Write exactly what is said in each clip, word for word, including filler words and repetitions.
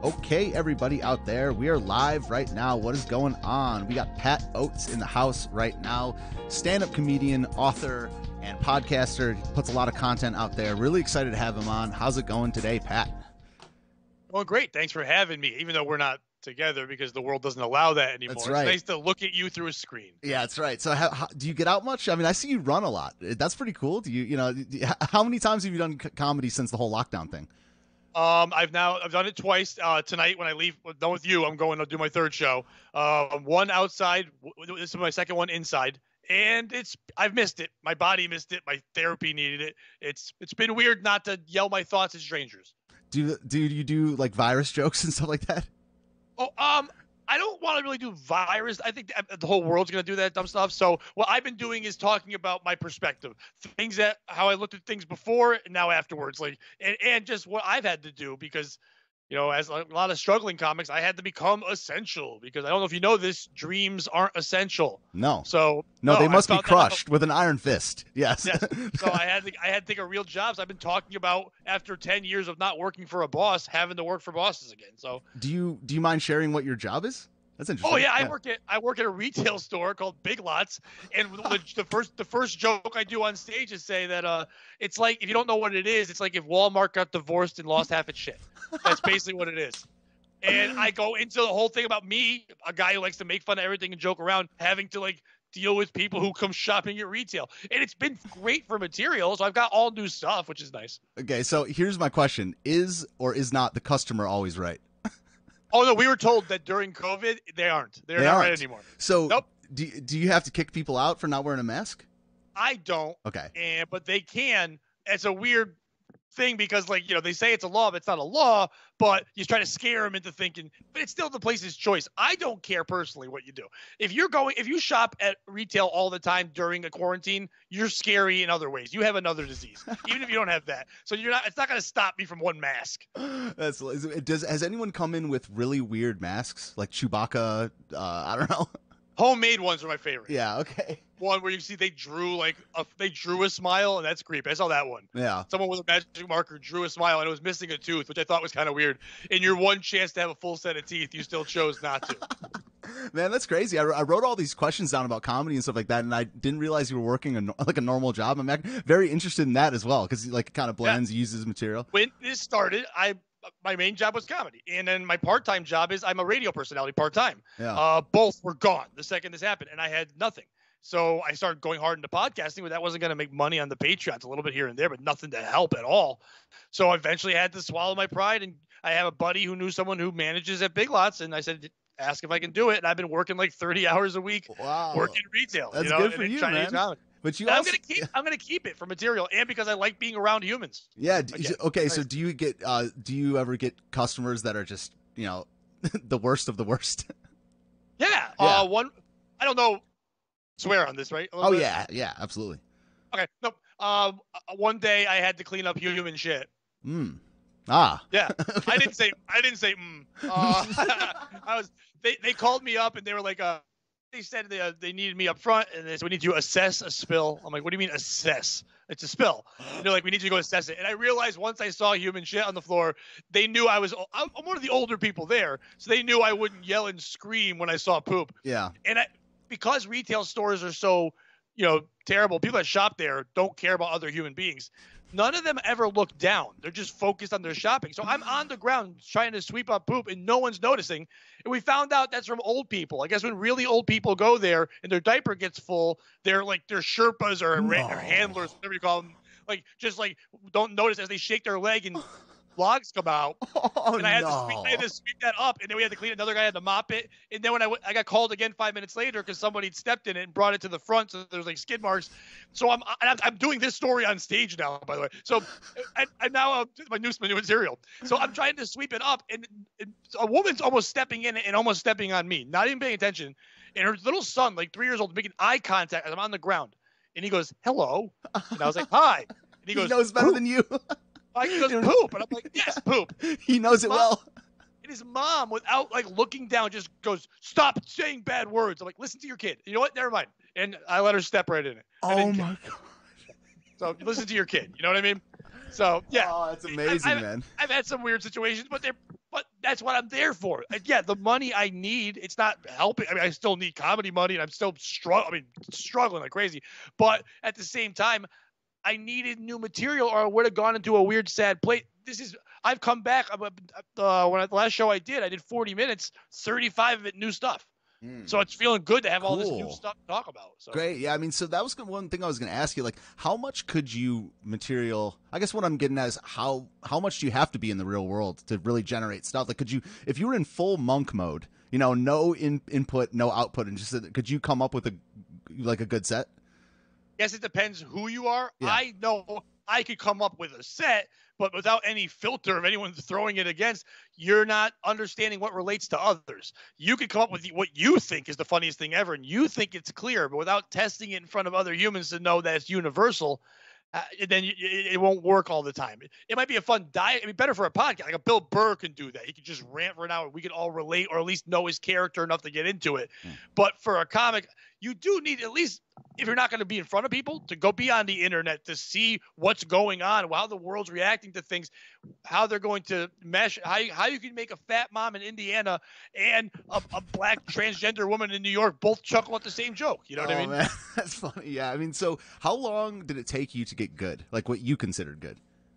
Okay, everybody out there, we are live right now. What is going on? We got Pat Oates in the house right now, stand-up comedian, author, and podcaster. He puts a lot of content out there. Really excited to have him on. How's it going today, Pat? Well, great. Thanks for having me, even though we're not together because the world doesn't allow that anymore. That's right. It's nice to look at you through a screen. Yeah, that's right. So how, how, do you get out much? I mean, I see you run a lot. That's pretty cool. Do you, you know, do you, how many times have you done c- comedy since the whole lockdown thing? Um, I've now I've done it twice. Uh, tonight when I leave, done with you, I'm going to do my third show. Uh, one outside. This is my second one inside, and it's I've missed it. My body missed it. My therapy needed it. It's it's been weird not to yell my thoughts at strangers. Do do you do like virus jokes and stuff like that? Oh, um, I don't want to really do virus. I think the whole world's going to do that dumb stuff. So what I've been doing is talking about my perspective, things that how I looked at things before and now afterwards, like and, and just what I've had to do because, you know, as a lot of struggling comics, I had to become essential because I don't know if you know this, dreams aren't essential. No. So no, no they must I be crushed with an iron fist. Yes. Yes. So I had to I had to take a real jobs. I've been talking about after ten years of not working for a boss, having to work for bosses again. So do you do you mind sharing what your job is? That's interesting. Oh yeah, I work at I work at a retail store called Big Lots, and the, the first the first joke I do on stage is say that uh, it's like if you don't know what it is, it's like if Walmart got divorced and lost half its shit. That's basically what it is. And I go into the whole thing about me, a guy who likes to make fun of everything and joke around, having to like deal with people who come shopping at retail, and it's been great for material. So I've got all new stuff, which is nice. Okay, so here's my question: is or is not the customer always right? Oh no, we were told that during COVID they aren't. They're they not aren't. right anymore. So nope. do do you have to kick people out for not wearing a mask? I don't. Okay. And but they can. It's a weird thing because like, you know, they say it's a law, but it's not a law, but you try to scare them into thinking, but it's still the place's choice. I don't care personally what you do. If you're going, if you shop at retail all the time during a quarantine, you're scary in other ways. You have another disease, even if you don't have that. So you're not, it's not going to stop me from one mask. That's, does, has anyone come in with really weird masks like Chewbacca? Uh, I don't know. Homemade ones are my favorite. Yeah. Okay. One where you see they drew like a, they drew a smile, and that's creepy. I saw that one. Yeah. Someone with a magic marker drew a smile and it was missing a tooth, which I thought was kind of weird. In your one chance to have a full set of teeth, you still chose not to. Man, that's crazy. I, I wrote all these questions down about comedy and stuff like that, and I didn't realize you were working a, like a normal job. I'm very interested in that as well because like it kind of blends, yeah. uses material. When this started, I my main job was comedy, and then my part-time job is I'm a radio personality part-time. Yeah. Uh, both were gone the second this happened, and I had nothing. So I started going hard into podcasting, but that wasn't going to make money on the Patreons, a little bit here and there, but nothing to help at all. So I eventually had to swallow my pride, and I have a buddy who knew someone who manages at Big Lots, and I said, ask if I can do it. And I've been working like thirty hours a week, wow. working retail. That's you know, good for you, man. Comedy. But you also, I'm gonna keep I'm gonna keep it for material and because I like being around humans. Yeah. Again. Okay. Nice. So do you get uh, do you ever get customers that are just, you know, the worst of the worst? Yeah. yeah. Uh, one. I don't know. Swear on this, right? Oh bit? yeah. Yeah. Absolutely. Okay. Nope. Um. One day I had to clean up human shit. Hmm. Ah. Yeah. I didn't say. I didn't say. Mm. Uh, I was. They they called me up and they were like, uh, they said they, uh, they needed me up front and they said we need to assess a spill. I'm like, what do you mean assess? It's a spill. And they're like, we need you to go assess it. And I realized once I saw human shit on the floor, they knew I was. I'm one of the older people there, so they knew I wouldn't yell and scream when I saw poop. Yeah. And I, because retail stores are so, you know, terrible, people that shop there don't care about other human beings. None of them ever look down. They're just focused on their shopping. So I'm on the ground trying to sweep up poop and no one's noticing. And we found out that's from old people. I guess when really old people go there and their diaper gets full, they're like their Sherpas or, no. or handlers, whatever you call them, like just like don't notice as they shake their leg and logs come out. Oh, and I had, no. to sweep, I had to sweep that up, and then we had to clean it. Another guy had to mop it. And then when I, w- I got called again five minutes later because somebody had stepped in it and brought it to the front, so there's like skid marks. So I'm I'm, I'm doing this story on stage now, by the way. So I, I now uh, my new my new material. So I'm trying to sweep it up, and, and a woman's almost stepping in and almost stepping on me, not even paying attention. And her little son, like three years old, making eye contact as I'm on the ground, and he goes, "Hello," and I was like, "Hi," and he goes, "He knows better poop. than you." Like, he goes, "Poop," and I'm like, "Yes, poop." He knows it Mom, well. And his mom, without like looking down, just goes, "Stop saying bad words." I'm like, "Listen to your kid." You know what? Never mind. And I let her step right in it. Oh my god. So listen to your kid. You know what I mean? So yeah. Oh, that's amazing, I've, man. I've had some weird situations, but they're but that's what I'm there for. And yeah, the money I need, it's not helping. I mean, I still need comedy money, and I'm still struggling. I mean, struggling like crazy. But at the same time, I needed new material, or I would have gone into a weird, sad place. This is. I've come back. Uh, when I, the last show I did, I did forty minutes, thirty-five of it new stuff. Mm. So it's feeling good to have cool. all this new stuff to talk about. So. Great. Yeah. I mean, so that was one thing I was going to ask you, like, how much could you material, I guess what I'm getting at is how, how much do you have to be in the real world to really generate stuff? Like, could you, if you were in full monk mode, you know, no in, input, no output, and just, could you come up with a, like a good set? Yes, it depends who you are. Yeah. I know I could come up with a set, but without any filter of anyone throwing it against, you're not understanding what relates to others. You could come up with what you think is the funniest thing ever, and you think it's clear, but without testing it in front of other humans to know that it's universal, uh, then you, it, it won't work all the time. It, it might be a fun diet. It'd be better for a podcast. Like a Bill Burr can do that. He could just rant for an hour. We could all relate, or at least know his character enough to get into it. Mm. But for a comic, you do need, at least if you're not going to be in front of people, to go be on the internet to see what's going on, how the world's reacting to things, how they're going to mesh, how you, how you can make a fat mom in Indiana and a, a black transgender woman in New York both chuckle at the same joke. You know what oh, I mean? Man. That's funny. Yeah. I mean, so how long did it take you to get good? Like what you considered good?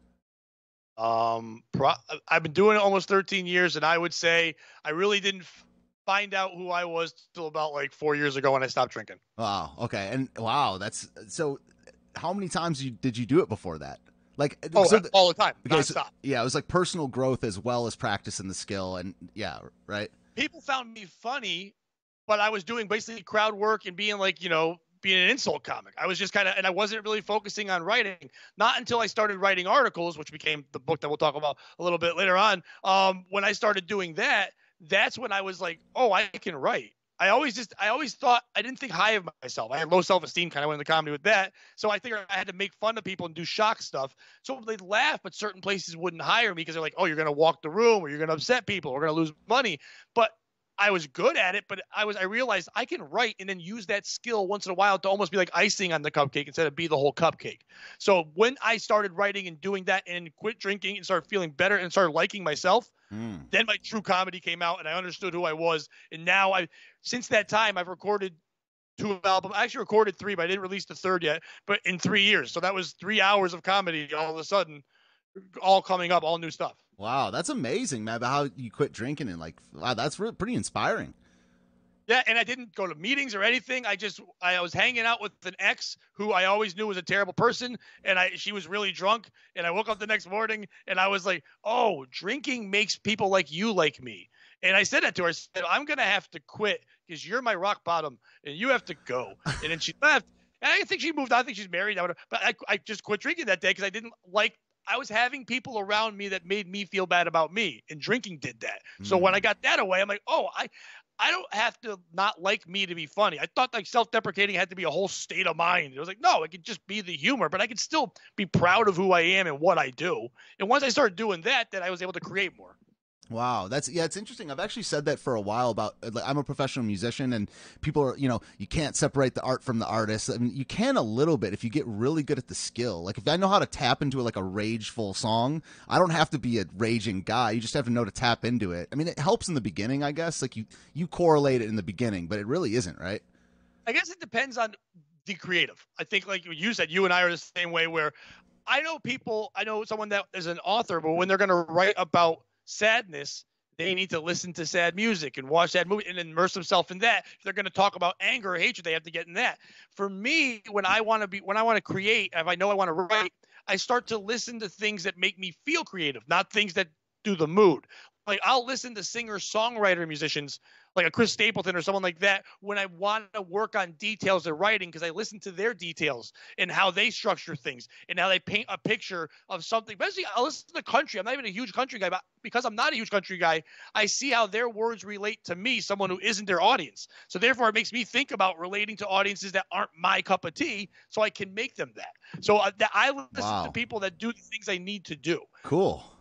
Um, pro- I've been doing it almost thirteen years, and I would say I really didn't f- find out who I was till about like four years ago when I stopped drinking. Wow. Okay. And wow, that's so. How many times you, did you do it before that? Like oh, so the, all the time. Okay, so, nonstop. Yeah, it was like personal growth as well as practicing the skill, and yeah, right. People found me funny, but I was doing basically crowd work and being like, you know, being an insult comic. I was just kind of, and I wasn't really focusing on writing. Not until I started writing articles, which became the book that we'll talk about a little bit later on. Um, when I started doing that, that's when I was like, oh, I can write. I always just, I always thought, I didn't think high of myself. I had low self-esteem, kind of went into comedy with that. So I figured I had to make fun of people and do shock stuff. So they'd laugh, but certain places wouldn't hire me because they're like, oh, you're going to walk the room, or you're going to upset people, or we're going to lose money. But I was good at it, but I was, I realized I can write and then use that skill once in a while to almost be like icing on the cupcake instead of be the whole cupcake. So when I started writing and doing that and quit drinking and started feeling better and started liking myself, mm. then my true comedy came out and I understood who I was. And now I, since that time, I've recorded two albums. I actually recorded three, but I didn't release the third yet, but in three years. So that was three hours of comedy all of a sudden, all coming up, all new stuff. Wow, that's amazing, man. About how you quit drinking and like, wow, that's really pretty inspiring. Yeah, and I didn't go to meetings or anything. I just I was hanging out with an ex who I always knew was a terrible person, and I she was really drunk. And I woke up the next morning and I was like, "Oh, drinking makes people like you like me." And I said that to her. I said, "I'm gonna have to quit because you're my rock bottom, and you have to go." And then she left. And I think she moved on. I think she's married. But I I just quit drinking that day because I didn't like. I was having people around me that made me feel bad about me, and drinking did that. Mm. So when I got that away, I'm like, oh, I, I don't have to not like me to be funny. I thought like self-deprecating had to be a whole state of mind. It was like, no, it could just be the humor, but I could still be proud of who I am and what I do. And once I started doing that, then I was able to create more. Wow, that's yeah, it's interesting. I've actually said that for a while about like I'm a professional musician, and people are, you know, you can't separate the art from the artist. I mean, you can a little bit if you get really good at the skill. Like if I know how to tap into like a rageful song, I don't have to be a raging guy. You just have to know to tap into it. I mean, it helps in the beginning, I guess. Like you you correlate it in the beginning, but it really isn't, right? I guess it depends on the creative. I think like you said, you and I are the same way. Where I know people, I know someone that is an author, but when they're going to write about sadness, they need to listen to sad music and watch that movie and immerse themselves in that. If they're going to talk about anger or hatred, they have to get in that. For me, when I want to be, when I want to create, if I know I want to write, I start to listen to things that make me feel creative, not things that do the mood. Like I'll listen to singer, songwriter, musicians like a Chris Stapleton or someone like that when I want to work on details of writing, because I listen to their details and how they structure things and how they paint a picture of something. Basically, I'll listen to country. I'm not even a huge country guy, but because I'm not a huge country guy, I see how their words relate to me, someone who isn't their audience. So therefore, it makes me think about relating to audiences that aren't my cup of tea, so I can make them that. So uh, that I listen wow. to people that do the things I need to do. Cool.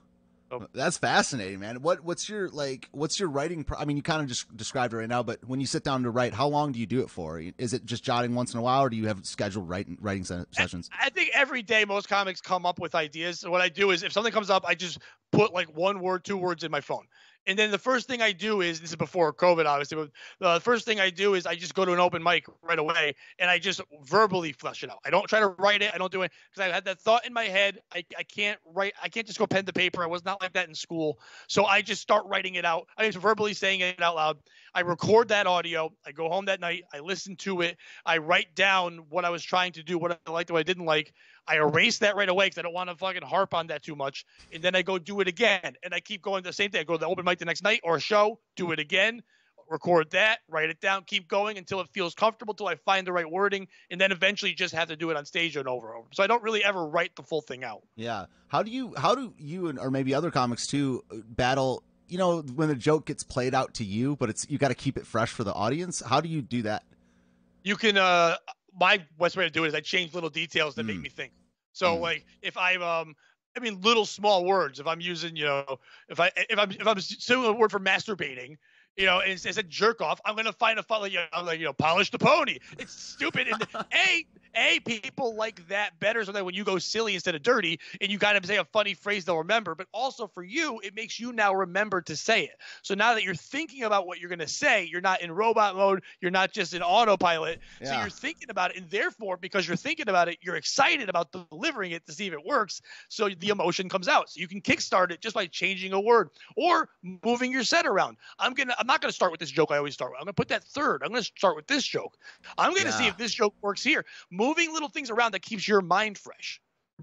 So, That's fascinating, man. What what's your like? What's your writing? Pro- I mean, you kind of just described it right now, but when you sit down to write, how long do you do it for? Is it just jotting once in a while, or do you have scheduled writing writing se- sessions? I think every day most comics come up with ideas. So what I do is if something comes up, I just put like one word, two words in my phone. And then the first thing I do is, this is before COVID, obviously, but the first thing I do is I just go to an open mic right away and I just verbally flesh it out. I don't try to write it. I don't do it because I had that thought in my head. I, I can't write. I can't just go pen to paper. I was not like that in school. So I just start writing it out. I was verbally saying it out loud. I record that audio. I go home that night. I listen to it. I write down what I was trying to do, what I liked, what I didn't like. I erase that right away because I don't want to fucking harp on that too much. And then I go do it again. And I keep going the same thing. I go to the open mic the next night or a show, do it again, record that, write it down, keep going until it feels comfortable, until I find the right wording, and then eventually just have to do it on stage and over and over. So I don't really ever write the full thing out. Yeah. How do you, how do you, and or maybe other comics too, battle, you know, when a joke gets played out to you, but it's, you got to keep it fresh for the audience? How do you do that? You can, uh, my best way to do it is I change little details that mm. make me think. So mm. like if I'm, um, I mean, little small words, if I'm using, you know, if I, if I'm, if I'm saying a word for masturbating, you know, and it says a jerk off, I'm going to find a fun, like, you know, like, you know, polish the pony. It's stupid. And A, A, people like that better so that when you go silly instead of dirty and you kind of say a funny phrase they'll remember. But also for you, it makes you now remember to say it. So now that you're thinking about what you're going to say, you're not in robot mode. You're not just in autopilot. Yeah. So you're thinking about it. And therefore, because you're thinking about it, you're excited about delivering it to see if it works. So the emotion comes out. So you can kickstart it just by changing a word or moving your set around. I'm going to, I'm not going to start with this joke I always start with. I'm going to put that third. I'm going to start with this joke. I'm going to yeah. see if this joke works here. Moving little things around that keeps your mind fresh.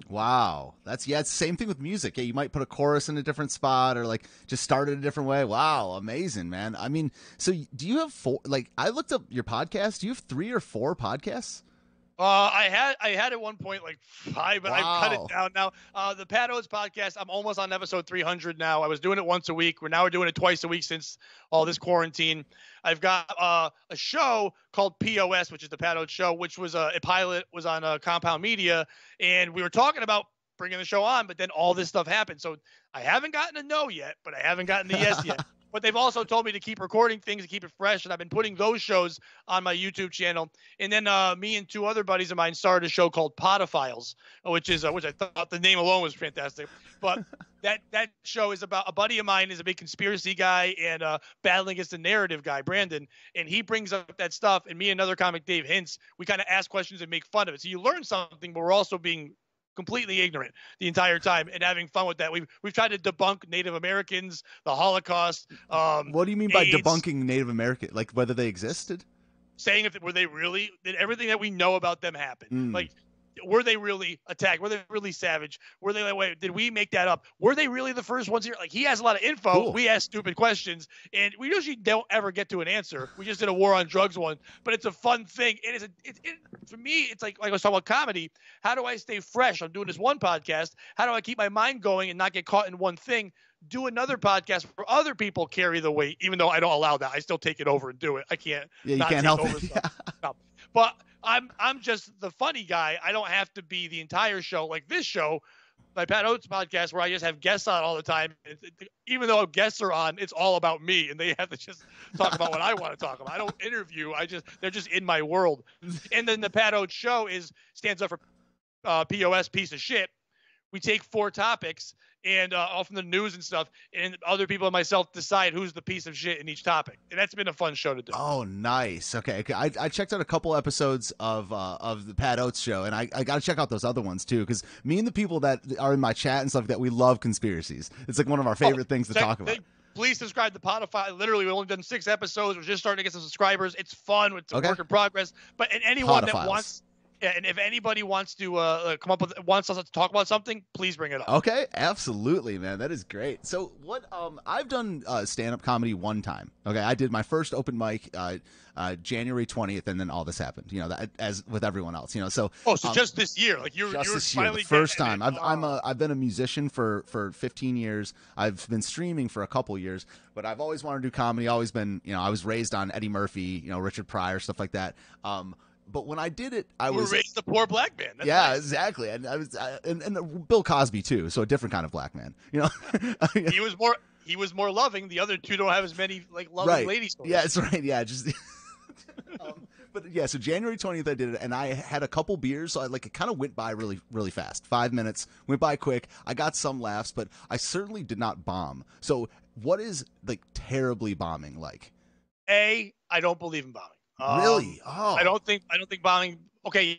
Wow. That's, yeah, it's the same thing with music. Yeah, you might put a chorus in a different spot or like just start it a different way. Wow. Amazing, man. I mean, so do you have four, like I looked up your podcast. Do you have three or four podcasts? Uh, I had I had at one point like five, but wow. I've cut it down now. Uh, the Pat Oates podcast, I'm almost on episode three hundred now. I was doing it once a week. We're now we're doing it twice a week since all this quarantine. I've got uh, a show called P O S, which is the Pat Oates Show, which was a, a pilot, was on uh, Compound Media, and we were talking about bringing the show on, but then all this stuff happened. So I haven't gotten a no yet, but I haven't gotten the yes yet. But they've also told me to keep recording things and keep it fresh, and I've been putting those shows on my YouTube channel. And then uh, me and two other buddies of mine started a show called Podophiles, which is uh, which I thought the name alone was fantastic. But that that show is about a buddy of mine is a big conspiracy guy and uh, battling against the narrative guy, Brandon, and he brings up that stuff. And me and another comic, Dave Hintz, we kind of ask questions and make fun of it. So you learn something, but we're also being completely ignorant the entire time and having fun with that. We've we've tried to debunk Native Americans, the Holocaust. Um, what do you mean by AIDS, debunking Native American? Like whether they existed? Saying if were they really did everything that we know about them happen? Mm. Like were they really attacked? Were they really savage? Were they like, wait, did we make that up? Were they really the first ones here? Like he has a lot of info. Cool. We ask stupid questions and we usually don't ever get to an answer. We just did a war on drugs one, but it's a fun thing. It is a, it, it, for me, it's like, like I was talking about comedy. How do I stay fresh? I'm doing this one podcast. How do I keep my mind going and not get caught in one thing? Do another podcast where other people carry the weight, even though I don't allow that. I still take it over and do it. I can't. Yeah, you not can't take help over it. Stuff. No. But I'm I'm just the funny guy. I don't have to be the entire show like this show, my Pat Oates podcast, where I just have guests on all the time. It, it, even though guests are on, it's all about me, and they have to just talk about what I want to talk about. I don't interview. I just they're just in my world. And then the Pat Oates show is stands up for uh, P O S, piece of shit. We take four topics and uh, all from the news and stuff, and other people and myself decide who's the piece of shit in each topic. And that's been a fun show to do. Oh, nice. Okay. okay. I, I checked out a couple episodes of uh, of the Pat Oates show, and I, I got to check out those other ones too, because me and the people that are in my chat and stuff like that, we love conspiracies. It's like one of our favorite oh, things to they, talk about. They, please subscribe to Podify. Literally, we've only done six episodes. We're just starting to get some subscribers. It's fun. It's a okay. work in progress. But and anyone Podophiles. that wants... Yeah, and if anybody wants to uh, come up with wants us to talk about something, please bring it up. Okay, absolutely, man. That is great. So what? Um, I've done uh, stand-up comedy one time. Okay, I did my first open mic uh, uh, January twentieth, and then all this happened. You know, that, as with everyone else. You know, so oh, so um, just this year, like you're just you're this year, finally the first time. It. I've I'm a I've been a musician for for fifteen years. I've been streaming for a couple years, but I've always wanted to do comedy. Always been, you know, I was raised on Eddie Murphy, you know, Richard Pryor, stuff like that. Um. But when I did it, I we was raised the poor black man. That's yeah, nice. exactly. And I was, I, and, and Bill Cosby too. So a different kind of black man, you know. He was more. He was more loving. The other two don't have as many like loving right. lady stories. Yeah, that's right. Yeah, just. um, but yeah, so January twentieth I did it, and I had a couple beers, so I like it kind of went by really, really fast. Five minutes went by quick. I got some laughs, but I certainly did not bomb. So what is like terribly bombing like? A, I don't believe in bombing. Um, Really? Oh, I don't think I don't think bombing. Okay,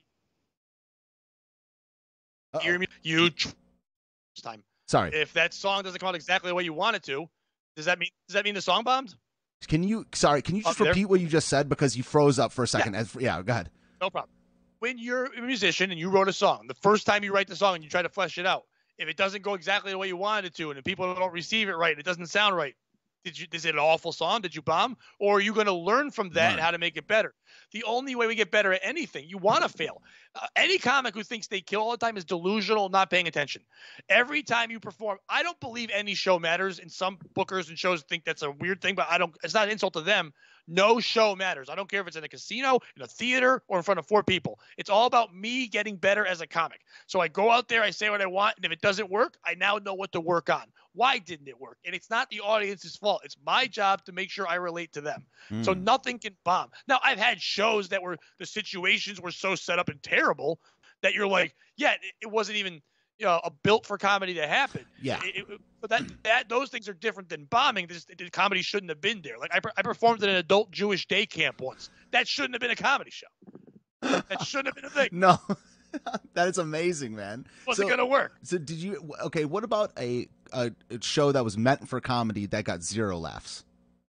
Uh-oh. hear me? You tr- this time. Sorry. If that song doesn't come out exactly the way you want it to, does that mean does that mean the song bombed? Can you? Sorry. Can you just Up there? repeat what you just said because you froze up for a second? Yeah. As, yeah. Go ahead. No problem. When you're a musician and you wrote a song, the first time you write the song and you try to flesh it out, if it doesn't go exactly the way you wanted it to, and if people don't receive it right, and it doesn't sound right, did you? Is it an awful song? Did you bomb? Or are you going to learn from that Learn. and how to make it better? The only way we get better at anything, you want to fail. Uh, any comic who thinks they kill all the time is delusional, not paying attention. Every time you perform, I don't believe any show matters. And some bookers and shows think that's a weird thing, but I don't. It's not an insult to them. No show matters. I don't care if it's in a casino, in a theater, or in front of four people. It's all about me getting better as a comic. So I go out there, I say what I want, and if it doesn't work, I now know what to work on. Why didn't it work? And it's not the audience's fault. It's my job to make sure I relate to them. Mm. So nothing can bomb. Now, I've had shows that were the situations were so set up and terrible that you're like, yeah, it, it wasn't even you know, a built for comedy to happen. Yeah. It, it, but that that those things are different than bombing. This the comedy shouldn't have been there. Like I, I performed at an adult Jewish day camp once. That shouldn't have been a comedy show. That shouldn't have been a thing. No. That is amazing, man. Wasn't so, gonna work. So did you? Okay, what about a, a a show that was meant for comedy that got zero laughs?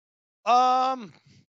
Um,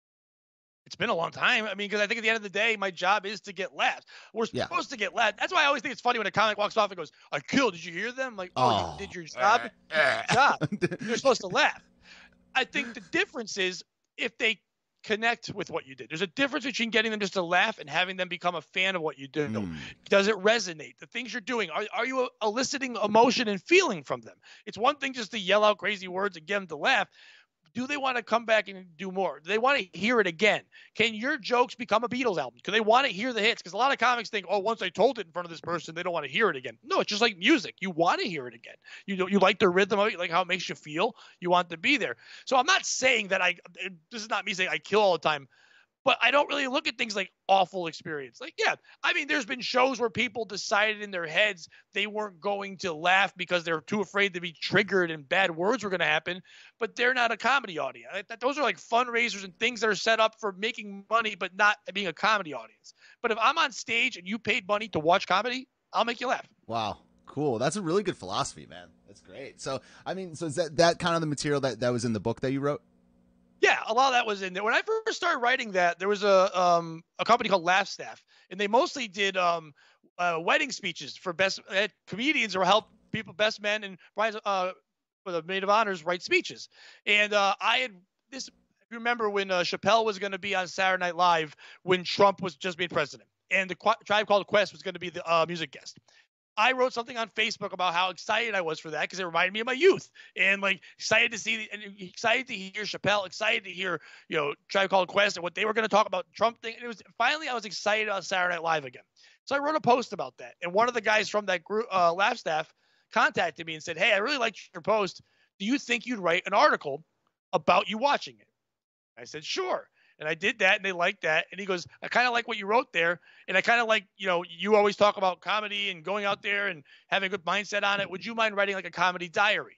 it's been a long time. I mean, because I think at the end of the day, my job is to get laughs. We're Yeah. supposed to get laughs. That's why I always think it's funny when a comic walks off and goes, "I killed." Did you hear them? Like, oh, Oh. you did your job. Your job. You're supposed to laugh. I think the difference is if they connect with what you did. There's a difference between getting them just to laugh and having them become a fan of what you do. Mm. Does it resonate? The things you're doing, are, are you eliciting emotion and feeling from them? It's one thing just to yell out crazy words and get them to laugh. Do they want to come back and do more? Do they want to hear it again? Can your jokes become a Beatles album? Do they want to hear the hits? Because a lot of comics think, oh, once I told it in front of this person, they don't want to hear it again. No, it's just like music. You want to hear it again. You know, you like the rhythm of it, you like how it makes you feel. You want to be there. So I'm not saying that I, this is not me saying I kill all the time, but I don't really look at things like awful experience. Like, yeah, I mean, there's been shows where people decided in their heads they weren't going to laugh because they're too afraid to be triggered and bad words were going to happen, but they're not a comedy audience. Those are like fundraisers and things that are set up for making money, but not being a comedy audience. But if I'm on stage and you paid money to watch comedy, I'll make you laugh. Wow. Cool. That's a really good philosophy, man. That's great. So, I mean, so is that, that kind of the material that, that was in the book that you wrote? Yeah, a lot of that was in there. When I first started writing that, there was a um a company called Laugh Staff, and they mostly did um uh, wedding speeches for best uh, comedians or help people, best men and brides uh for the maid of honors write speeches. And uh, I had this. If you remember when uh, Chappelle was going to be on Saturday Night Live when Trump was just being president, and the Qu- Tribe Called Quest was going to be the uh, music guest. I wrote something on Facebook about how excited I was for that because it reminded me of my youth and like excited to see, and excited to hear Chappelle, excited to hear, you know, Tribe Called Quest and what they were going to talk about Trump thing. And it was finally, I was excited on Saturday Night Live again. So I wrote a post about that. And one of the guys from that group, uh, Laugh Staff contacted me and said, hey, I really liked your post. Do you think you'd write an article about you watching it? I said, sure. And I did that, and they liked that. And he goes, I kind of like what you wrote there. And I kind of like, you know, you always talk about comedy and going out there and having a good mindset on it. Would you mind writing like a comedy diary?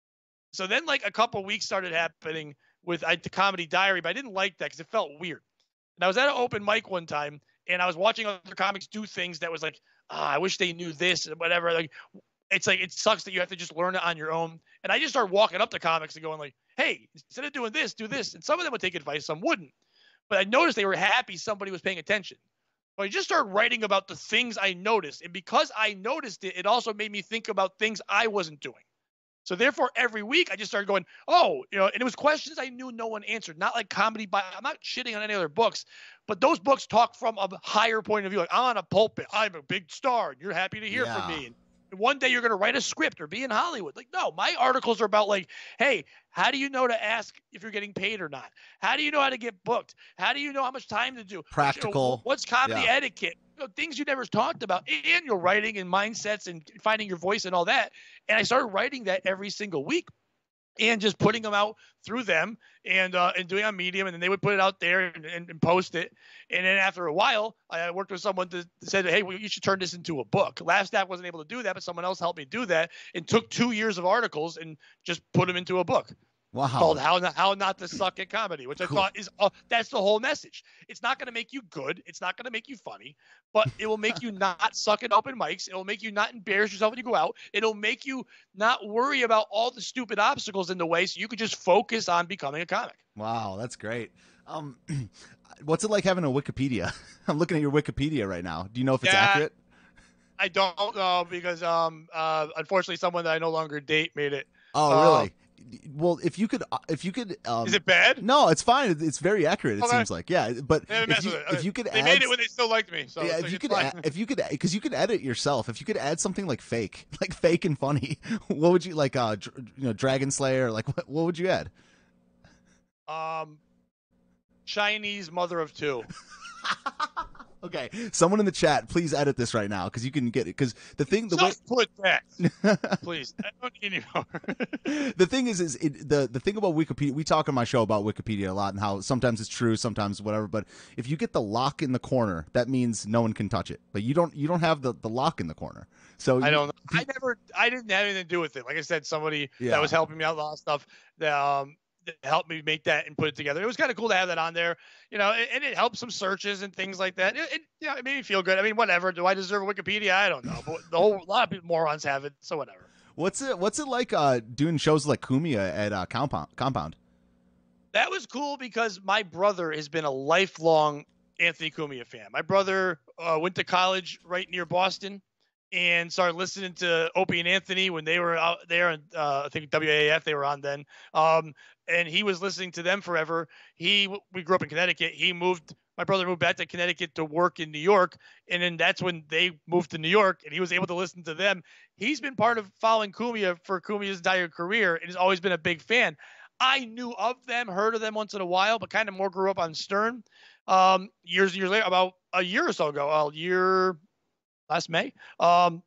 So then like a couple of weeks started happening with I, the comedy diary, but I didn't like that because it felt weird. And I was at an open mic one time, and I was watching other comics do things that was like, oh, I wish they knew this and whatever. Like, it's like, it sucks that you have to just learn it on your own. And I just started walking up to comics and going like, hey, instead of doing this, do this. And some of them would take advice, some wouldn't. But I noticed they were happy somebody was paying attention. So I just started writing about the things I noticed. And because I noticed it, it also made me think about things I wasn't doing. So therefore, every week I just started going, oh, you know, and it was questions I knew no one answered. Not like comedy, by, I'm not shitting on any other books, but those books talk from a higher point of view. Like, I'm on a pulpit. I'm a big star. And you're happy to hear Yeah. from me. And one day you're going to write a script or be in Hollywood. Like, no, my articles are about like, hey, how do you know to ask if you're getting paid or not? How do you know how to get booked? How do you know how much time to do? Practical. You know, what's comedy yeah. etiquette? You know, things you never talked about. And you're writing and mindsets and finding your voice and all that. And I started writing that every single week. And just putting them out through them and uh, and doing on Medium, and then they would put it out there and, and, and post it. And then after a while, I worked with someone that said, hey, well, you should turn this into a book. Laugh Staff wasn't able to do that, but someone else helped me do that and took two years of articles and just put them into a book. Wow. Called How Not, How Not to Suck at Comedy, which cool. I thought is uh, that's the whole message. It's not going to make you good. It's not going to make you funny, but it will make you not suck at open mics. It will make you not embarrass yourself when you go out. It'll make you not worry about all the stupid obstacles in the way, so you could just focus on becoming a comic. Wow, that's great. Um, what's it like having a Wikipedia? I'm looking at your Wikipedia right now. Do you know if it's yeah, accurate? I don't know because um, uh, unfortunately, someone that I no longer date made it. Oh, uh, really? Well, if you could, if you could, um, is it bad? No, it's fine. It's very accurate. It okay. seems like, yeah. But if you, if you could, they add, made it when they still liked me. So yeah, if you could, add, if you could, because you could edit yourself. If you could add something like fake, like fake and funny, what would you like? Uh, you know, Dragon Slayer. Like, what, what would you add? Um, Chinese mother of two. Okay, someone in the chat, please edit this right now because you can get it. Because the thing, the Just way, put that, please. I don't need anymore. The thing is, is it, the the thing about Wikipedia. We talk on my show about Wikipedia a lot and how sometimes it's true, sometimes whatever. But if you get the lock in the corner, that means no one can touch it. But you don't, you don't have the, the lock in the corner. So I you, don't. I never. I didn't have anything to do with it. Like I said, somebody Yeah. that was helping me out with a lot of stuff that um that helped me make that and put it together. It was kind of cool to have that on there, you know, and, and it helped some searches and things like that. It, it, yeah, it made me feel good. I mean, whatever. Do I deserve a Wikipedia? I don't know. But the whole a lot of people, morons have it, so whatever. What's it? What's it like uh, doing shows like Kumia at uh, Compound? Compound. That was cool because my brother has been a lifelong Anthony Cumia fan. My brother uh, went to college right near Boston and started listening to Opie and Anthony when they were out there. And uh, I think W A A F they were on then. Um, and he was listening to them forever. He we grew up in Connecticut. He moved. My brother moved back to Connecticut to work in New York, and then that's when they moved to New York, and he was able to listen to them. He's been part of following Cumia for Cumia's entire career, and has always been a big fan. I knew of them, heard of them once in a while, but kind of more grew up on Stern. Um, years and years later, about a year or so ago, a year last May, um,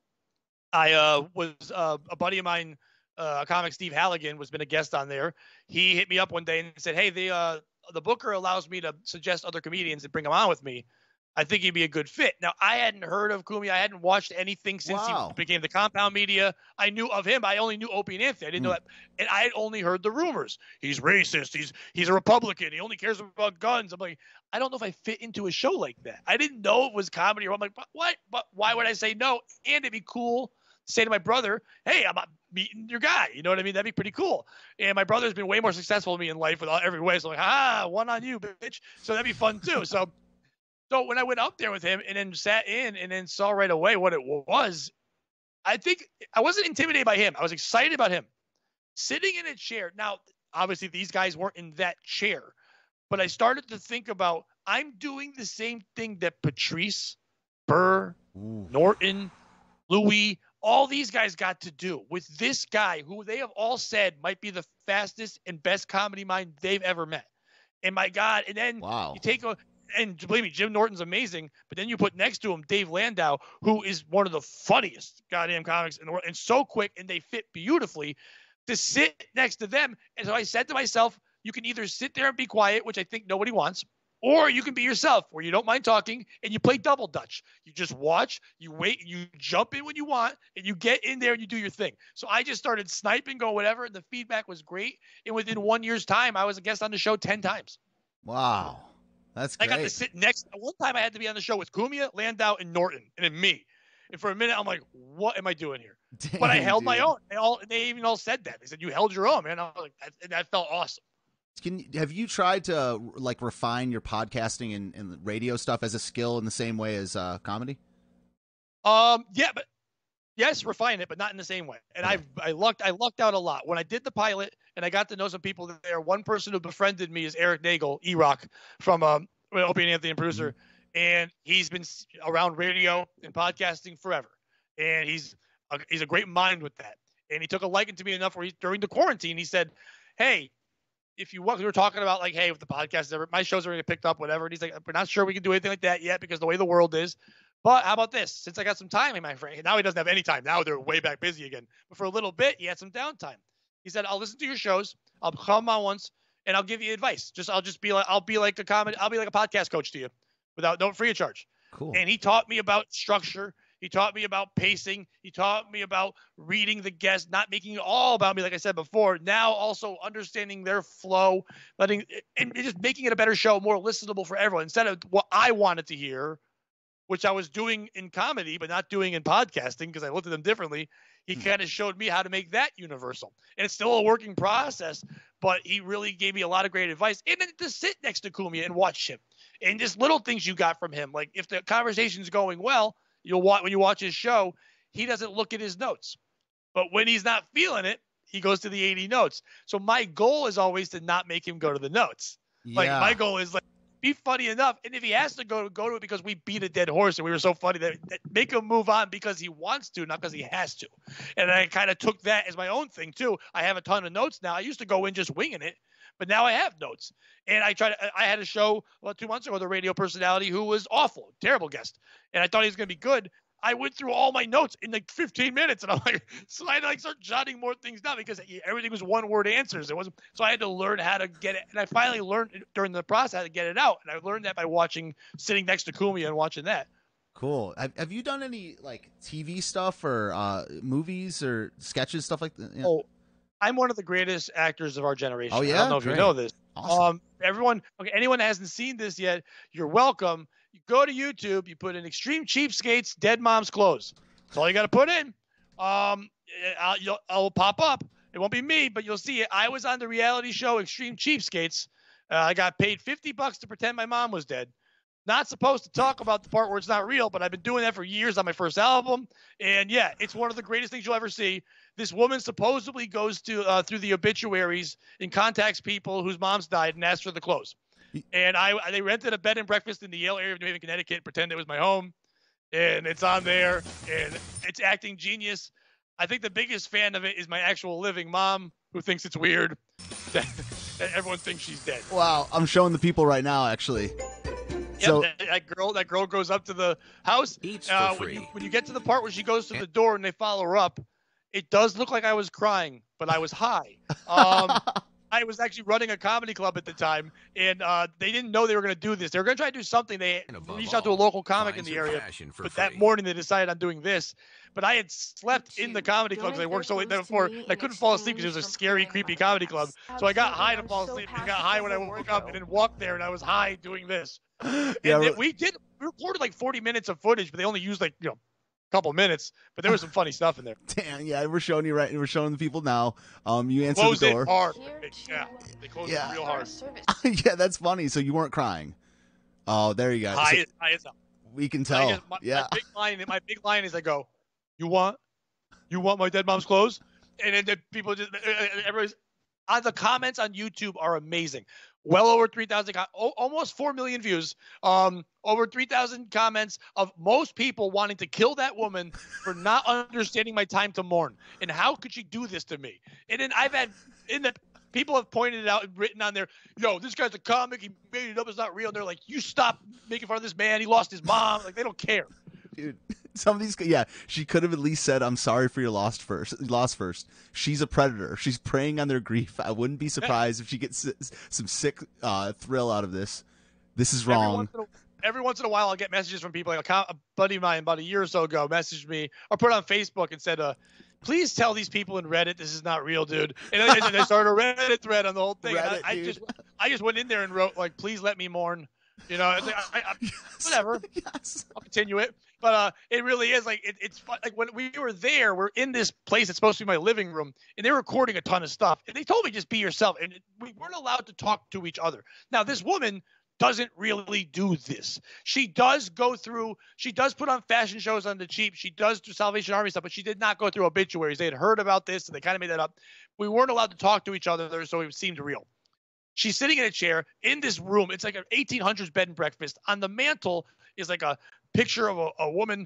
I uh, was uh, a buddy of mine, uh, a comic, Steve Halligan, was been a guest on there. He hit me up one day and said, "Hey, the uh, the booker allows me to suggest other comedians and bring them on with me. I think he'd be a good fit." Now, I hadn't heard of Cumia. I hadn't watched anything since Wow. he became the Compound Media. I knew of him. I only knew Opie and Anthony. I didn't Mm. know that. And I had only heard the rumors. He's racist. He's he's a Republican. He only cares about guns. I'm like, I don't know if I fit into a show like that. I didn't know it was comedy. Or I'm like, what? But why would I say no? And it'd be cool to say to my brother, hey, I'm not meeting your guy. You know what I mean? That'd be pretty cool. And my brother's been way more successful than me in life with all, every way. So I'm like, ah, one on you, bitch. So that'd be fun too. So So when I went up there with him and then sat in and then saw right away what it was, I think I wasn't intimidated by him. I was excited about him sitting in a chair. Now, obviously these guys weren't in that chair, but I started to think about, I'm doing the same thing that Patrice, Burr, Ooh. Norton, Louis, all these guys got to do with this guy who they have all said might be the fastest and best comedy mind they've ever met. And my God, and then Wow. you take a, and believe me, Jim Norton's amazing, but then you put next to him Dave Landau, who is one of the funniest goddamn comics in the world, and so quick, and they fit beautifully to sit next to them. And so I said to myself, you can either sit there and be quiet, which I think nobody wants, or you can be yourself, where you don't mind talking, and you play double dutch. You just watch, you wait, you jump in when you want, and you get in there and you do your thing. So I just started sniping, go whatever, and the feedback was great. And within one year's time, I was a guest on the show ten times. Wow. That's I great. got to sit next. One time I had to be on the show with Cumia, Landau, and Norton, and then me. And for a minute, I'm like, what am I doing here? Damn, But I held dude. my own. They all, they even all said that. They said, you held your own, man. I was like, that, and that felt awesome. Can have you tried to like refine your podcasting and, and radio stuff as a skill in the same way as uh, comedy? Um, yeah, but yes, refine it, but not in the same way. And Okay. I, I lucked, I lucked out a lot when I did the pilot, and I got to know some people there. One person who befriended me is Eric Nagel, E-Rock from um, Opie and Anthony and producer, and he's been s- around radio and podcasting forever. And he's a, he's a great mind with that. And he took a liking to me enough where he, during the quarantine, he said, hey, if you want, we were talking about like, hey, if the podcast is ever, my shows are going to picked up, whatever. And he's like, we're not sure we can do anything like that yet because the way the world is. But how about this? Since I got some time in my friend, now he doesn't have any time. Now they're way back busy again. But for a little bit, he had some downtime. He said, I'll listen to your shows. I'll come on once and I'll give you advice. Just, I'll just be like, I'll be like a comment. I'll be like a podcast coach to you without no free of charge. Cool. And he taught me about structure. He taught me about pacing. He taught me about reading the guest, not making it all about me, like I said before. Now also understanding their flow, letting and just making it a better show, more listenable for everyone. Instead of what I wanted to hear, which I was doing in comedy, but not doing in podcasting because I looked at them differently. He kind of showed me how to make that universal. And it's still a working process, but he really gave me a lot of great advice. And then to sit next to Cumia and watch him. And just little things you got from him. Like if the conversation's going well, you'll watch when you watch his show, he doesn't look at his notes. But when he's not feeling it, he goes to the eighty notes. So my goal is always to not make him go to the notes. Yeah. Like my goal is like be funny enough. And if he has to go, go to it because we beat a dead horse and we were so funny that, that make him move on because he wants to, not because he has to. And I kind of took that as my own thing too. I have a ton of notes now. I used to go in just winging it, but now I have notes. And I tried to, I had a show about two months ago with a radio personality who was awful, terrible guest. And I thought he was going to be good. I went through all my notes in like fifteen minutes, and I'm like, so I had to like start jotting more things down because everything was one word answers. It wasn't, so I had to learn how to get it. And I finally learned during the process how to get it out. And I learned that by watching, sitting next to Cumia and watching that. Cool. Have, have you done any like T V stuff or uh, movies or sketches, stuff like that? Yeah. Oh, I'm one of the greatest actors of our generation. Oh, yeah? I don't know if Great. you know this. Awesome. Um, everyone, okay, anyone that hasn't seen this yet, you're welcome. You go to YouTube, you put in Extreme Cheapskates, Dead Mom's Clothes. That's all you got to put in. Um, I'll, you'll, I'll pop up. It won't be me, but you'll see it. I was on the reality show Extreme Cheapskates. Uh, I got paid fifty bucks to pretend my mom was dead. Not supposed to talk about the part where it's not real, but I've been doing that for years on my first album. And yeah, it's one of the greatest things you'll ever see. This woman supposedly goes to uh, through the obituaries and contacts people whose moms died and asks for the clothes. And I they rented a bed and breakfast in the Yale area of New Haven, Connecticut, pretend it was my home. And it's on there, and it's acting genius. I think the biggest fan of it is my actual living mom, who thinks it's weird that, that everyone thinks she's dead. Wow, I'm showing the people right now, actually. Yep, So that, that girl, that girl goes up to the house. Eats for uh, free. When you, when you get to the part where she goes to the door and they follow her up, it does look like I was crying, but I was high. Um, I was actually running a comedy club at the time, and uh, they didn't know they were going to do this. They were going to try to do something. They reached out to a local comic in the area, but that morning they decided on doing this. But I had slept in the comedy club because I worked so late there before, and I couldn't fall asleep because it was a scary, creepy comedy club. So I got high to fall asleep, and got high when I woke up, and then walked there, and I was high doing this. And Yeah, then we did, we recorded like forty minutes of footage, but they only used like, you know, couple minutes, but there was some funny stuff in there. damn, yeah, we're showing you right. We're showing the people now. Um, you answered Close the door. it hard. Yeah, they closed Yeah. it real hard. Yeah, that's funny. So you weren't crying. Oh, there you go. High, So as, high as hell. we can I tell. just- my, Yeah. my big line, my big line is I go, you want, you want my dead mom's clothes? And then the people just, everybody's, uh, the comments on YouTube are amazing. Well over three thousand, oh, almost four million views. Um, over three thousand comments of most people wanting to kill that woman for not understanding my time to mourn. And how could she do this to me? And then I've had, in the, people have pointed it out and written on there, yo, this guy's a comic. He made it up. It's not real. And they're like, you stop making fun of this man. He lost his mom. Like, they don't care. Dude, some of these, yeah, she could have at least said, "I'm sorry for your loss first." Loss first. She's a predator. She's preying on their grief. I wouldn't be surprised if she gets s- some sick uh, thrill out of this. This is Every wrong. once, in a, every once in a while, I'll get messages from people. Like a, co- a buddy of mine about a year or so ago messaged me or put it on Facebook and said, uh, please tell these people in Reddit this is not real, dude. And I, and I started a Reddit thread on the whole thing. Reddit, and I, I dude. just I just went in there and wrote, like, please let me mourn. You know, it's like, I, I, Yes. whatever. Yes. I'll continue it. But uh, it really is like it, it's fun. Like when we were there, we're in this place that's supposed to be my living room, and they're recording a ton of stuff. And they told me just be yourself, and we weren't allowed to talk to each other. Now this woman doesn't really do this. She does go through. She does put on fashion shows on the cheap. She does do Salvation Army stuff, but she did not go through obituaries. They had heard about this, and they kind of made that up. We weren't allowed to talk to each other, so it seemed real. She's sitting in a chair in this room. It's like an eighteen hundreds bed and breakfast. On the mantle is like a picture of a, a woman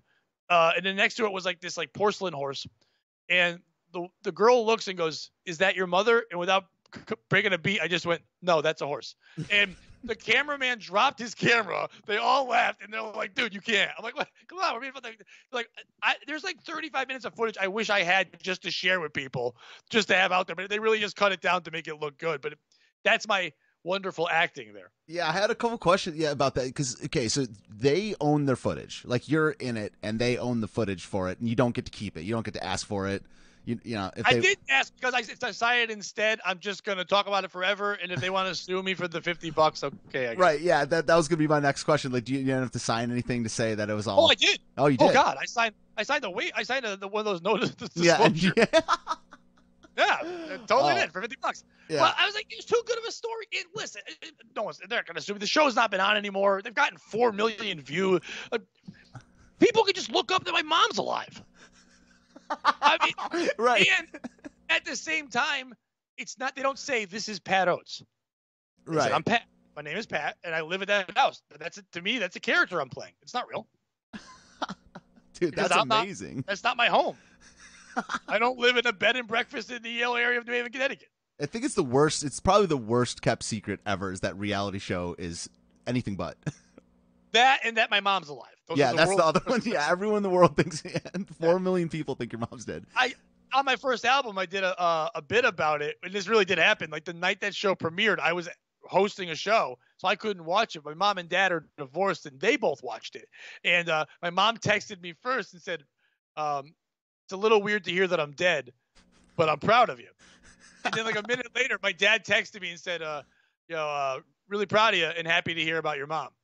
Uh, and then next to it was like this like porcelain horse, and the the girl looks and goes, "Is that your mother?" And without c- breaking a beat, I just went, "No, that's a horse." And the cameraman dropped his camera. They all laughed, and they're like, "Dude, you can't." I'm like, "What? Come on, we're being fun." Like, I, there's like thirty-five minutes of footage I wish I had just to share with people, just to have out there. But they really just cut it down to make it look good. But it, that's my wonderful acting there. Yeah, I had a couple questions yeah about that because okay, so they own their footage. Like you're in it, and they own the footage for it, and you don't get to keep it. You don't get to ask for it. You, you know, if they... I did ask because I decided instead I'm just going to talk about it forever, and if they want to sue me for the fifty bucks, okay. I guess. Right? Yeah, that that was going to be my next question. Like, do you, you didn't have to sign anything to say that it was all? Oh, I did. Oh, you did. Oh God, I signed. I signed the wait. I signed a, the, one of those notices. Yeah, yeah. Yeah, totally Oh. did for fifty bucks. Yeah. But I was like, it's too good of a story. And listen, it, it, no one's they're not going to sue me. The show's not been on anymore. They've gotten four million views. Uh, people can just look up that my mom's alive. I mean, Right. And at the same time, it's not. They don't say this is Pat Oates. They Right. say, I'm Pat. My name is Pat, and I live in that house. That's it to me. That's a character I'm playing. It's not real. Dude, Because that's I'm not- amazing. That's not my home. I don't live in a bed and breakfast in the Yale area of New Haven, Connecticut. I think it's the worst. It's probably the worst kept secret ever. Is that reality show is anything but. That and that my mom's alive. Those Yeah, are the that's the world's other one. worst Yeah, everyone in the world thinks. And four million people think your mom's dead. I on my first album, I did a uh, a bit about it, and this really did happen. Like the night that show premiered, I was hosting a show, so I couldn't watch it. My mom and dad are divorced, and they both watched it. And uh, my mom texted me first and said, um, "It's a little weird to hear that I'm dead, but I'm proud of you." And then like a minute later, my dad texted me and said, uh, "You know, uh, really proud of you and happy to hear about your mom."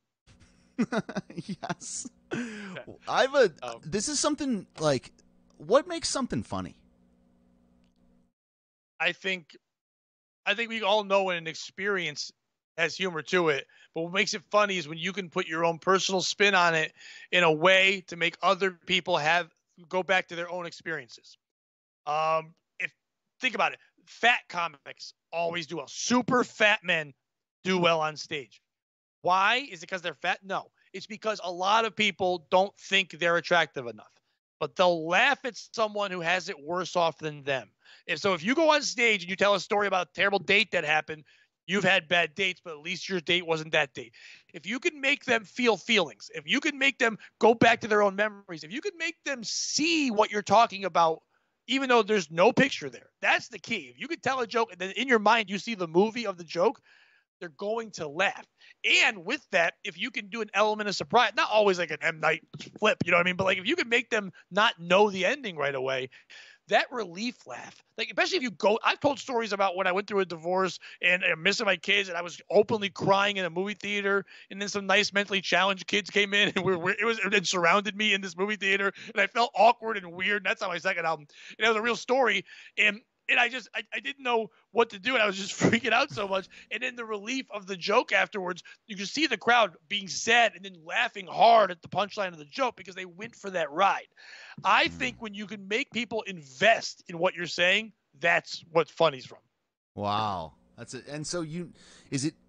Yes. I've a. Um, This is something like, what makes something funny? I think, I think we all know when an experience has humor to it, but what makes it funny is when you can put your own personal spin on it in a way to make other people have go back to their own experiences. Um, if think about it, fat comics always do well. Super fat men do well on stage. Why? Is it because they're fat? No, it's because a lot of people don't think they're attractive enough, but they'll laugh at someone who has it worse off than them. If so, if you go on stage and you tell a story about a terrible date that happened, you've had bad dates, but at least your date wasn't that date. If you can make them feel feelings, if you can make them go back to their own memories, if you can make them see what you're talking about, even though there's no picture there, that's the key. If you could tell a joke and then in your mind you see the movie of the joke, they're going to laugh. And with that, if you can do an element of surprise, not always like an M. Night flip, you know what I mean? But like if you can make them not know the ending right away, that relief laugh, like especially if you go, I've told stories about when I went through a divorce and I'm missing my kids and I was openly crying in a movie theater, and then some nice mentally challenged kids came in and we were, it was and surrounded me in this movie theater, and I felt awkward and weird. And that's how my second album. And it was a real story, and and I just I, I didn't know what to do, and I was just freaking out so much. And then the relief of the joke afterwards, you could see the crowd being sad and then laughing hard at the punchline of the joke because they went for that ride. I think when you can make people invest in what you're saying, that's what funny's from. Wow, that's it. And so you, is it,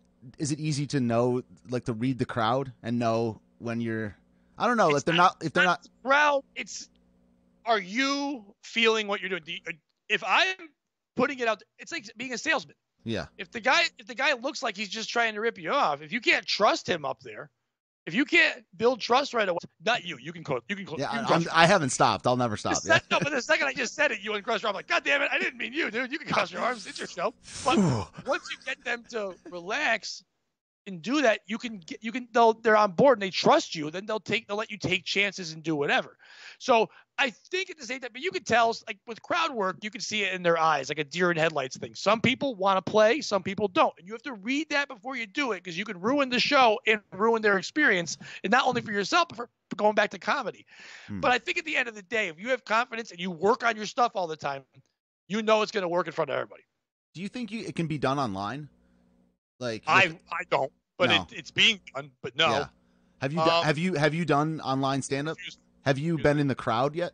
is it easy to know, like to read the crowd and know when you're, I don't know, It's if they're not, if they're not, the crowd, it's, are you feeling what you're doing? Do you- If I'm putting it out, it's like being a salesman. yeah, If the guy, if the guy looks like he's just trying to rip you off, if you can't trust him up there, if you can't build trust right away, not you, you can close, you can close. yeah, you can I, cross I'm, your I haven't stopped. I'll never stop. arms. Yeah. No, but the second I just said it, you uncross your arm. I'm like, God damn it, I didn't mean you, dude. You can cross your arms. It's your show. But once you get them to relax and do that, you can get, you can, they'll, they're on board and they trust you. Then they'll take, they'll let you take chances and do whatever. So I think at the same time, but you could tell, like with crowd work, you can see it in their eyes, like a deer in headlights thing. Some people want to play, some people don't. And you have to read that before you do it, because you can ruin the show and ruin their experience. And not only for yourself, but for going back to comedy. Hmm. But I think at the end of the day, if you have confidence and you work on your stuff all the time, you know it's going to work in front of everybody. Do you think you, it can be done online? Like I, with- I don't, but No. it, it's being done, but no. yeah. Have you, Um, do- have you, have you done online stand up? Have you been in the crowd yet?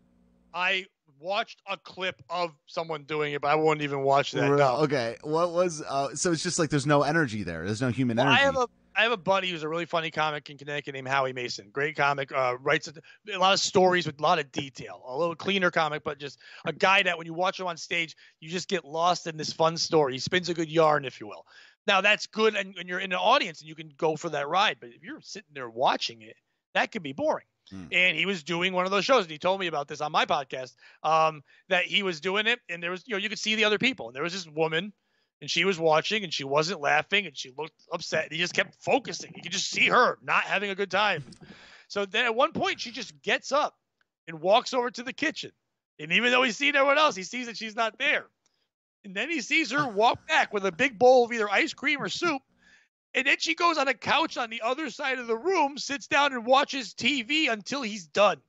I watched a clip of someone doing it, but I wouldn't even watch that. Real- No. Okay. What was, uh, so it's just like, there's no energy there. There's no human Well, energy. I have a I have a buddy who's a really funny comic in Connecticut named Howie Mason. Great comic, uh, writes a, a lot of stories with a lot of detail. A little cleaner comic, but just a guy that when you watch him on stage, you just get lost in this fun story. He spins a good yarn, if you will. Now, that's good, and, and you're in an audience, and you can go for that ride. But if you're sitting there watching it, that could be boring. Hmm. And he was doing one of those shows, and he told me about this on my podcast, um, that he was doing it, and there was, you know, you could see the other people. And there was this woman, and she was watching, and she wasn't laughing, and she looked upset. And he just kept focusing. You could just see her not having a good time. So then at one point, she just gets up and walks over to the kitchen. And even though he's seen everyone else, he sees that she's not there. And then he sees her walk back with a big bowl of either ice cream or soup. And then she goes on a couch on the other side of the room, sits down and watches T V until he's done.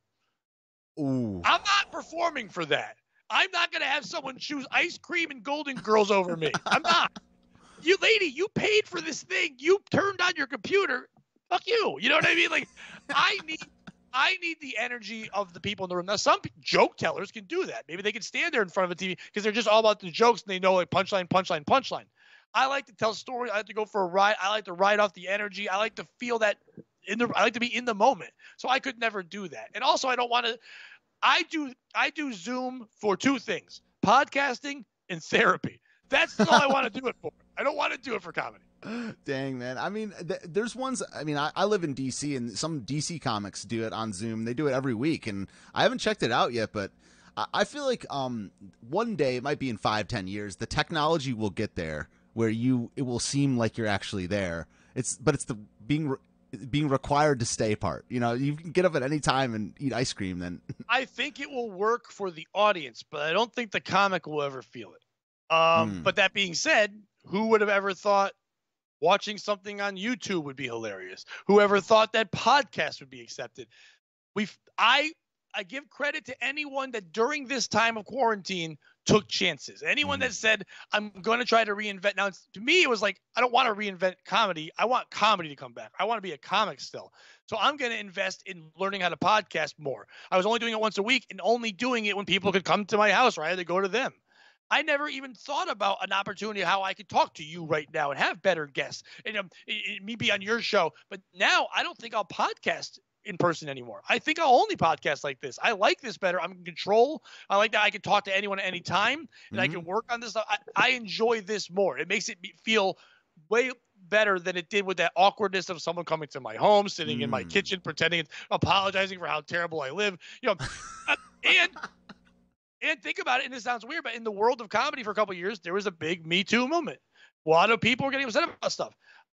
Ooh. I'm not performing for that. I'm not going to have someone choose ice cream and Golden Girls over me. I'm not. You lady, you paid for this thing. You turned on your computer. Fuck you. You know what I mean? Like, I need I need the energy of the people in the room. Now, some joke tellers can do that. Maybe they can stand there in front of a T V because they're just all about the jokes and they know like punchline, punchline, punchline. I like to tell stories. I like to go for a ride. I like to ride off the energy. I like to feel that in the I like to be in the moment. So I could never do that. And also I don't want to I do I do Zoom for two things: podcasting and therapy. That's all I want to do it for. I don't want to do it for comedy. Dang, man. I mean, th- there's ones. I mean, I, I live in D C, and some D C comics do it on Zoom. They do it every week, and I haven't checked it out yet. But I, I feel like um, one day, it might be in five, ten years, the technology will get there where you it will seem like you're actually there. It's but it's the being. Re- being required to stay part. You know, you can get up at any time and eat ice cream then. I think it will work for the audience, but I don't think the comic will ever feel it. Um, mm. But that being said, who would have ever thought watching something on YouTube would be hilarious? Whoever thought that podcast would be accepted? We've, I, I give credit to anyone that during this time of quarantine took chances. Anyone mm. that said, I'm going to try to reinvent. Now, it's, to me, it was like, I don't want to reinvent comedy. I want comedy to come back. I want to be a comic still. So I'm going to invest in learning how to podcast more. I was only doing it once a week and only doing it when people could come to my house or I had to go to them. I never even thought about an opportunity how I could talk to you right now and have better guests and um, it, it, me be on your show. But now I don't think I'll podcast in person anymore. I think I'll only podcast like this. I like this better. I'm in control. I like that I can talk to anyone at any time and mm-hmm. I can work on this stuff. I, I enjoy this more. It makes it feel way better than it did with that awkwardness of someone coming to my home, sitting mm. in my kitchen, pretending, apologizing for how terrible I live. You know, and and think about it, and it sounds weird, but in the world of comedy for a couple of years, there was a big Me Too movement. A lot of people were getting upset about stuff.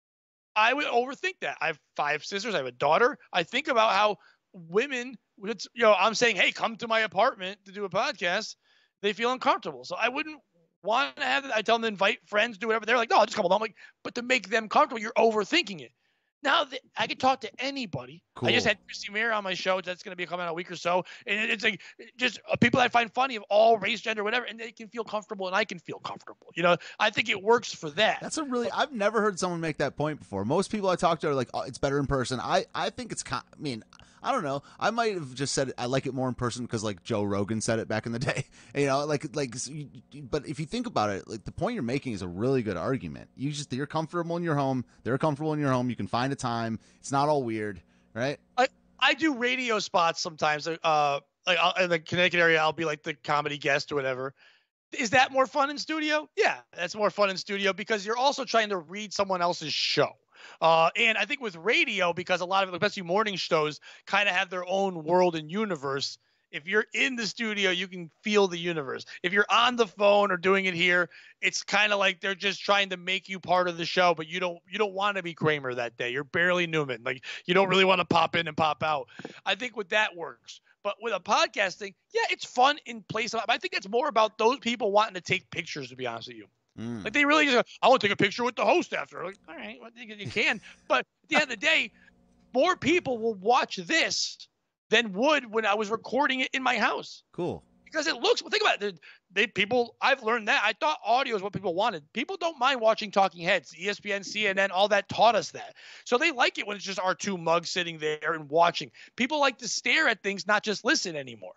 I would overthink that. I have five sisters. I have a daughter. I think about how women, you know, I'm saying, hey, come to my apartment to do a podcast. They feel uncomfortable. So I wouldn't want to have that. I tell them to invite friends, do whatever. They're like, no, I'll just come along. I'm like, but to make them comfortable, you're overthinking it. Now that I can talk to anybody. Cool. I just had Christy Meir on my show. That's going to be coming out in a week or so. And it's like just people I find funny of all race, gender, whatever, and they can feel comfortable and I can feel comfortable. You know, I think it works for that. That's a really, I've never heard someone make that point before. Most people I talk to are like, oh, it's better in person. I, I think it's, I mean, I don't know. I might have just said I like it more in person because like Joe Rogan said it back in the day. You know, like like. But if you think about it, like the point you're making is a really good argument. You just you're comfortable in your home. They're comfortable in your home. You can find a time. It's not all weird, right? I I do radio spots sometimes. Uh, like I'll, in the Connecticut area, I'll be like the comedy guest or whatever. Is that more fun in studio? Yeah, that's more fun in studio because you're also trying to read someone else's show. Uh, and I think with radio, because a lot of, especially morning shows, kind of have their own world and universe. If you're in the studio, you can feel the universe. If you're on the phone or doing it here, it's kind of like they're just trying to make you part of the show, but you don't you don't want to be Kramer that day. You're barely Newman. Like you don't really want to pop in and pop out. I think with that works. But with a podcasting, yeah, it's fun in place. But I think it's more about those people wanting to take pictures, to be honest with you. Mm. Like they really just, I want to take a picture with the host after. Like, all right, well, you can. But at the end of the day, more people will watch this than would when I was recording it in my house. Cool. Because it looks, well, think about it. They, people, I've learned that. I thought audio is what people wanted. People don't mind watching talking heads. E S P N, C N N, all that taught us that. So they like it when it's just our two mugs sitting there and watching. People like to stare at things, not just listen anymore.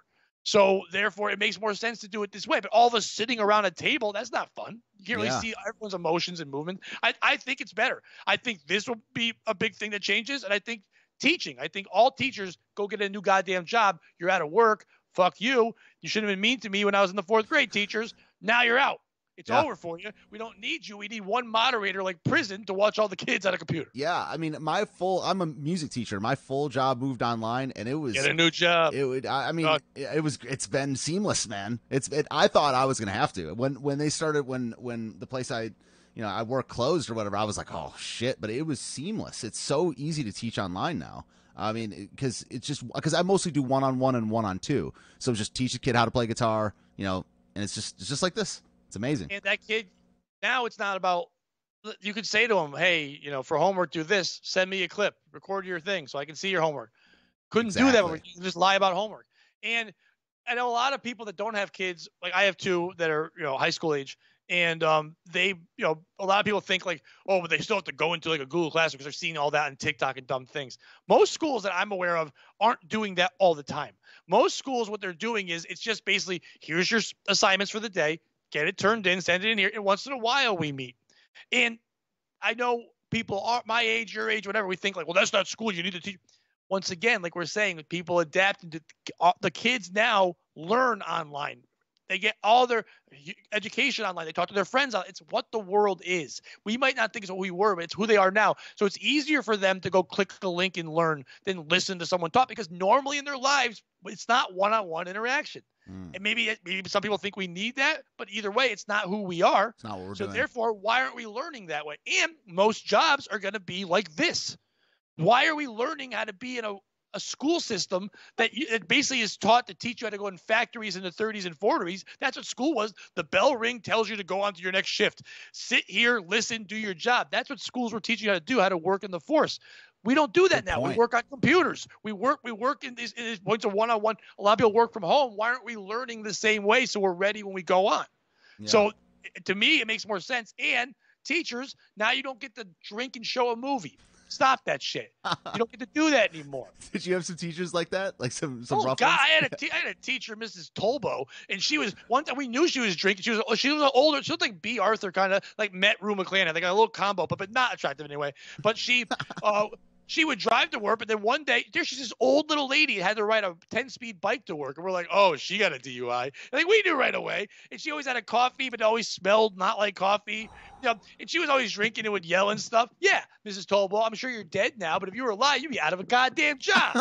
So therefore, it makes more sense to do it this way. But all of us sitting around a table, that's not fun. You can't really Yeah. see everyone's emotions and movement. I, I think it's better. I think this will be a big thing that changes. And I think teaching, I think all teachers go get a new goddamn job. You're out of work. Fuck you. You shouldn't have been mean to me when I was in the fourth grade, teachers. Now you're out. It's Yeah. over for you. We don't need you. We need one moderator like prison to watch all the kids on a computer. Yeah, I mean, my full, I'm a music teacher. My full job moved online, and it was, Get a new job. it would, I I mean, God. it, it was, it's been seamless, man. It's, it, I thought I was going to have to. When, when they started, when, when the place I, you know, I work closed or whatever, I was like, oh shit, but it was seamless. It's so easy to teach online now. I mean, because it's just, because I mostly do one-on-one and one-on-two. So just teach a kid how to play guitar, you know, and it's just, it's just like this. It's amazing. And that kid, now it's not about, you could say to him, hey, you know, for homework, do this, send me a clip, record your thing so I can see your homework. Couldn't do that, Exactly. but you can just lie about homework. And I know a lot of people that don't have kids, like I have two that are, you know, high school age, and um, they, you know, a lot of people think like, oh, but they still have to go into like a Google Classroom because they're seeing all that on TikTok and dumb things. Most schools that I'm aware of aren't doing that all the time. Most schools, what they're doing is it's just basically, here's your assignments for the day, get it turned in, send it in here, and once in a while we meet. And I know people are my age, your age, whatever, we think like, well, that's not school, you need to teach. Once again, like we're saying, people adapt to the kids now learn online. They get all their education online. They talk to their friends. It's what the world is. We might not think it's what we were, but it's who they are now. So it's easier for them to go click a link and learn than listen to someone talk, because normally in their lives, it's not one-on-one interaction. Mm. And maybe, maybe some people think we need that, but either way, it's not who we are. It's not what we're so doing. Therefore, why aren't we learning that way? And most jobs are going to be like this. Why are we learning how to be in a a school system that you, it basically is taught to teach you how to go in factories in the thirties and forties? That's what school was. The bell ring tells you to go on to your next shift. Sit here, listen, do your job. That's what schools were teaching you how to do, how to work in the force. We don't do that Good now. point. We work on computers. We work we work in these, in these points of one-on-one. A lot of people work from home. Why aren't we learning the same way so we're ready when we go on? Yeah. So to me, it makes more sense. And teachers, now you don't get to drink and show a movie. Stop that shit. You don't get to do that anymore. Did you have some teachers like that? Like some, some oh, rough God, ones? I had, a te- I had a teacher, Missus Tolbo, and she was, one time we knew she was drinking. She was she was older. She looked like B. Arthur, kind of like met Rue McClanahan. They got a little combo, but, but not attractive anyway. But she uh, she would drive to work, but then one day, there she's this old little lady had to ride a ten-speed bike to work. And we're like, oh, she got a D U I. And like, we knew right away. And she always had a coffee, but it always smelled not like coffee. You know, and she was always drinking and would yell and stuff. Yeah, Missus Tolbo, I'm sure you're dead now, but if you were alive, you'd be out of a goddamn job.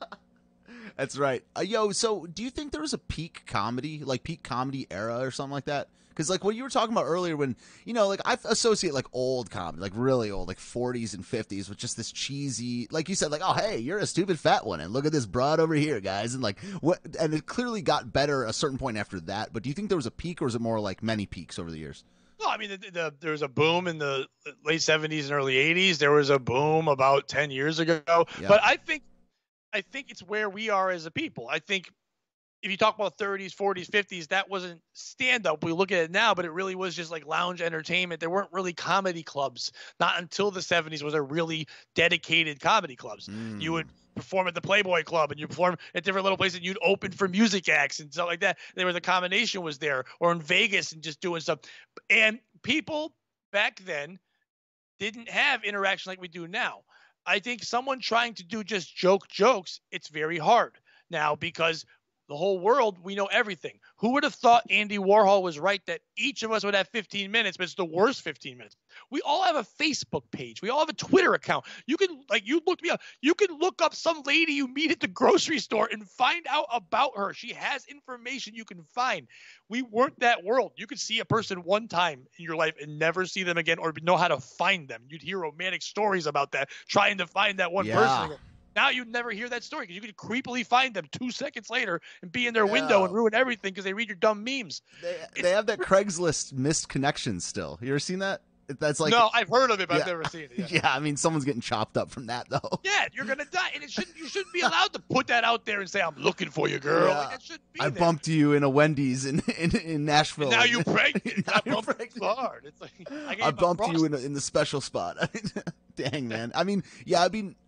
That's right. Uh, yo, so do you think there was a peak comedy, like peak comedy era or something like that? Because like what you were talking about earlier when, you know, like I associate like old comedy, like really old, like forties and fifties with just this cheesy, like you said, like, oh, hey, you're a stupid fat one. And look at this broad over here, guys. And like what, and it clearly got better at a certain point after that. But do you think there was a peak, or is it more like many peaks over the years? No, I mean, the, the, there was a boom in the late seventies and early eighties. There was a boom about ten years ago. Yeah. But I think, I think it's where we are as a people. I think if you talk about thirties, forties, fifties, that wasn't stand-up. We look at it now, but it really was just like lounge entertainment. There weren't really comedy clubs. Not until the seventies was there really dedicated comedy clubs. Mm. You would perform at the Playboy Club, and you perform at different little places, and you'd open for music acts and stuff like that. There was a combination was there, or in Vegas and just doing stuff. And people back then didn't have interaction like we do now. I think someone trying to do just joke jokes, it's very hard now, because the whole world, we know everything. Who would have thought Andy Warhol was right that each of us would have fifteen minutes, but it's the worst fifteen minutes? We all have a Facebook page. We all have a Twitter account. You can, like, you look me up. You can look up some lady you meet at the grocery store and find out about her. She has information you can find. We weren't that world. You could see a person one time in your life and never see them again, or know how to find them. You'd hear romantic stories about that, trying to find that one yeah. person again. Now you'd never hear that story because you could creepily find them two seconds later and be in their yeah. window and ruin everything because they read your dumb memes. They, they have that Craigslist missed connections still. You ever seen that? That's like no, I've heard of it, but yeah. I've never seen it. Yeah. yeah, I mean, someone's getting chopped up from that though. Yeah, you're gonna die, and it shouldn't. You shouldn't be allowed to put that out there and say, "I'm looking for you, girl." Yeah. Like, that shouldn't be I there. bumped you in a Wendy's in in, in Nashville. And now you pregnant. now I bumped pregnant. hard. It's like I, I bumped you in, a, in the special spot. Dang, man. I mean, yeah, I mean.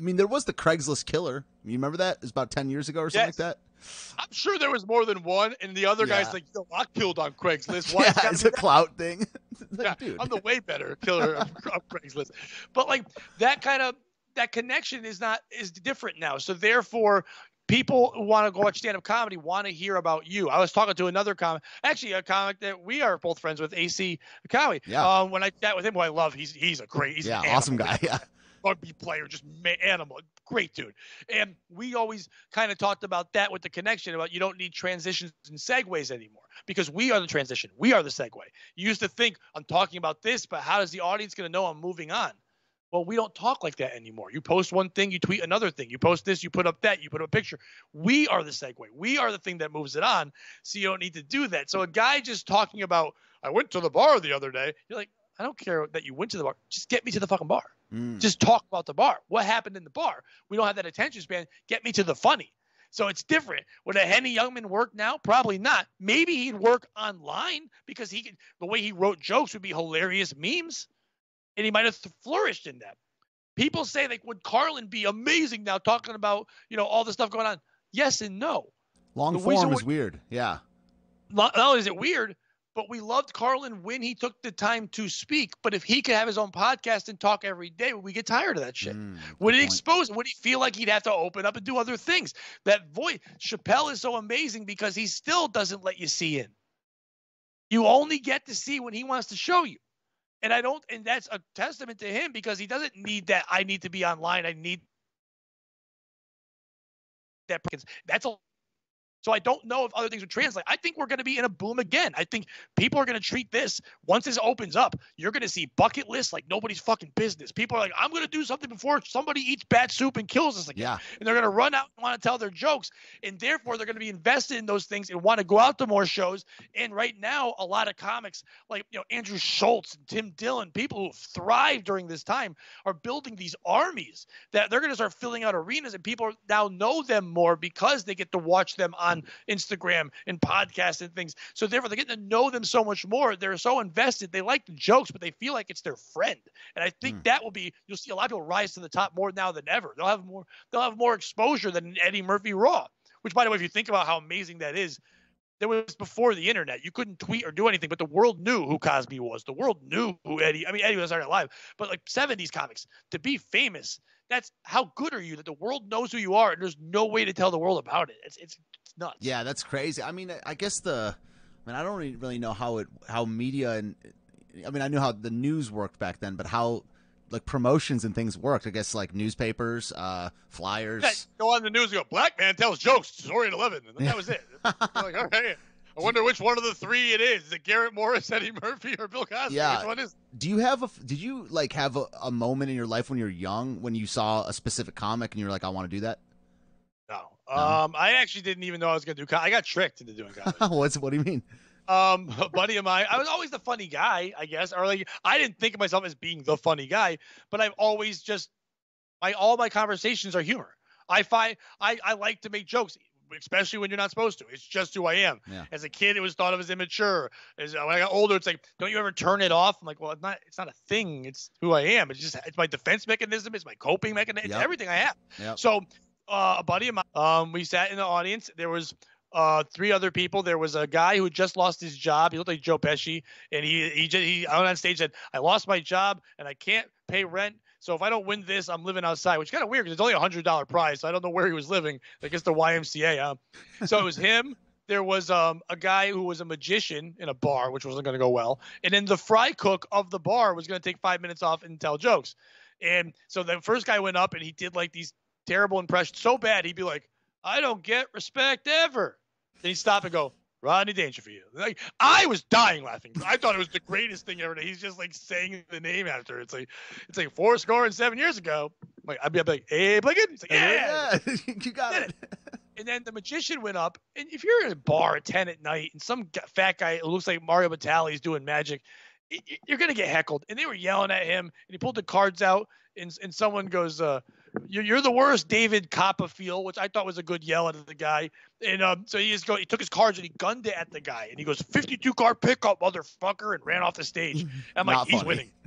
I mean, there was the Craigslist killer. You remember that? It was about ten years ago or something Yes. like that. I'm sure there was more than one, and the other Yeah. guy's like, yo, I killed on Craigslist. Why Yeah, it's gotta it's be a that? clout thing. Like, Yeah, dude. I'm the way better killer of, of Craigslist. But like that kind of that connection is not is different now. So therefore, people who want to go watch stand-up comedy want to hear about you. I was talking to another comic, actually a comic that we are both friends with, A C Comedy. Yeah. Um, when I chat with him, who I love, he's he's a great, he's Yeah, an awesome animal. guy. Yeah. Rugby player, just ma- animal, great dude. And we always kind of talked about that with the connection about you don't need transitions and segues anymore because we are the transition. We are the segue. You used to think I'm talking about this, but how is the audience going to know I'm moving on? Well, we don't talk like that anymore. You post one thing, you tweet another thing. You post this, you put up that, you put up a picture. We are the segue. We are the thing that moves it on. So you don't need to do that. So a guy just talking about, I went to the bar the other day. You're like, I don't care that you went to the bar. Just get me to the fucking bar. Mm. Just talk about the bar. What happened in the bar? We don't have that attention span. Get me to the funny. So it's different. Would a Henny Youngman work now? Probably not. Maybe he'd work online because he could. The way he wrote jokes would be hilarious memes, and he might have flourished in that. People say like, would Carlin be amazing now talking about you know all the stuff going on? Yes and no. Long The reason form is we- weird. Yeah. Not only is it weird, but we loved Carlin when he took the time to speak. But if he could have his own podcast and talk every day, would we get tired of that shit? Mm, Would good it point. expose? Would he feel like he'd have to open up and do other things? That voice, Chappelle is so amazing because he still doesn't let you see in. You only get to see when he wants to show you. And I don't, and that's a testament to him because he doesn't need that. I need to be online. I need that. That's a So I don't know if other things would translate. I think we're going to be in a boom again. I think people are going to treat this, once this opens up, you're going to see bucket lists like nobody's fucking business. People are like, I'm going to do something before somebody eats bat soup and kills us again. Yeah. And they're going to run out and want to tell their jokes. And therefore, they're going to be invested in those things and want to go out to more shows. And right now, a lot of comics like, you know, Andrew Schultz and Tim Dillon, people who have thrived during this time, are building these armies that they're going to start filling out arenas. And people now know them more because they get to watch them on Instagram and podcasts and things. So therefore, they're getting to know them so much more. They're so invested. They like the jokes, but they feel like it's their friend. And I think Mm. that will be, you'll see a lot of people rise to the top more now than ever. They'll have more, they'll have more exposure than Eddie Murphy Raw, which, by the way, if you think about how amazing that is, that was before the internet. You couldn't tweet or do anything, but the world knew who Cosby was. The world knew who Eddie, I mean, Eddie was already alive, but like seventies comics, to be famous, that's how good are you that the world knows who you are and there's no way to tell the world about it. It's, it's, it's nuts. Yeah, that's crazy. I mean, I guess the, I mean, I don't really- really know how it, how media and, I mean, I knew how the news worked back then, but how like promotions and things worked. I guess like newspapers, uh, flyers. Yeah, go on the news and go, black man tells jokes, story at eleven. And that was it. You're like, all right. I wonder which one of the three it is. Is it Garrett Morris, Eddie Murphy, or Bill Cosby? Yeah. Which one is it? Do you have a, did you like have a, a moment in your life when you were young when you saw a specific comic and you were like, I want to do that? No. No? Um, I actually didn't even know I was going to do co- I got tricked into doing comedy. What's, what do you mean? Um, a buddy of mine, I was always the funny guy, I guess, or like I didn't think of myself as being the funny guy, but I've always just my all my conversations are humor. I find I, I like to make jokes, especially when you're not supposed to. It's just who I am. Yeah. As a kid, it was thought of as immature. As when I got older, it's like, don't you ever turn it off? I'm like, well, it's not. It's not a thing. It's who I am. It's just it's my defense mechanism. It's my coping mechanism. It's Yep. everything I have. Yep. So, uh, a buddy of mine, um, we sat in the audience. There was uh three other people. There was a guy who just lost his job. He looked like Joe Pesci, and he he just he out on stage said, "I lost my job and I can't pay rent. So if I don't win this, I'm living outside," which is kind of weird because it's only a hundred dollar prize. So I don't know where he was living. I guess the Y M C A. Huh? So it was him. There was um a guy who was a magician in a bar, which wasn't going to go well, and then the fry cook of the bar was going to take five minutes off and tell jokes. And so the first guy went up and he did like these terrible impressions, so bad he'd be like, "I don't get respect ever." Then he'd stop and go, "Rodney Dangerfield." Like I was dying laughing. I thought it was the greatest thing ever. He's just like saying the name after. It's like it's like four score and seven years ago. Like I'd be, I'd be like, "Hey, Blinken." He's like, "Yeah." Yeah, you got Did it. And then the magician went up, and if you're in a bar at ten at night and some g- fat guy who looks like Mario Batali is doing magic, y- y- you're gonna get heckled. And they were yelling at him, and he pulled the cards out, and and someone goes, uh, "You're you're the worst, David Copperfield," which I thought was a good yell at the guy. And um, so he just go, he took his cards and he gunned it at the guy, and he goes, fifty-two card pickup, motherfucker, and ran off the stage. And I'm like, Not he's funny. winning.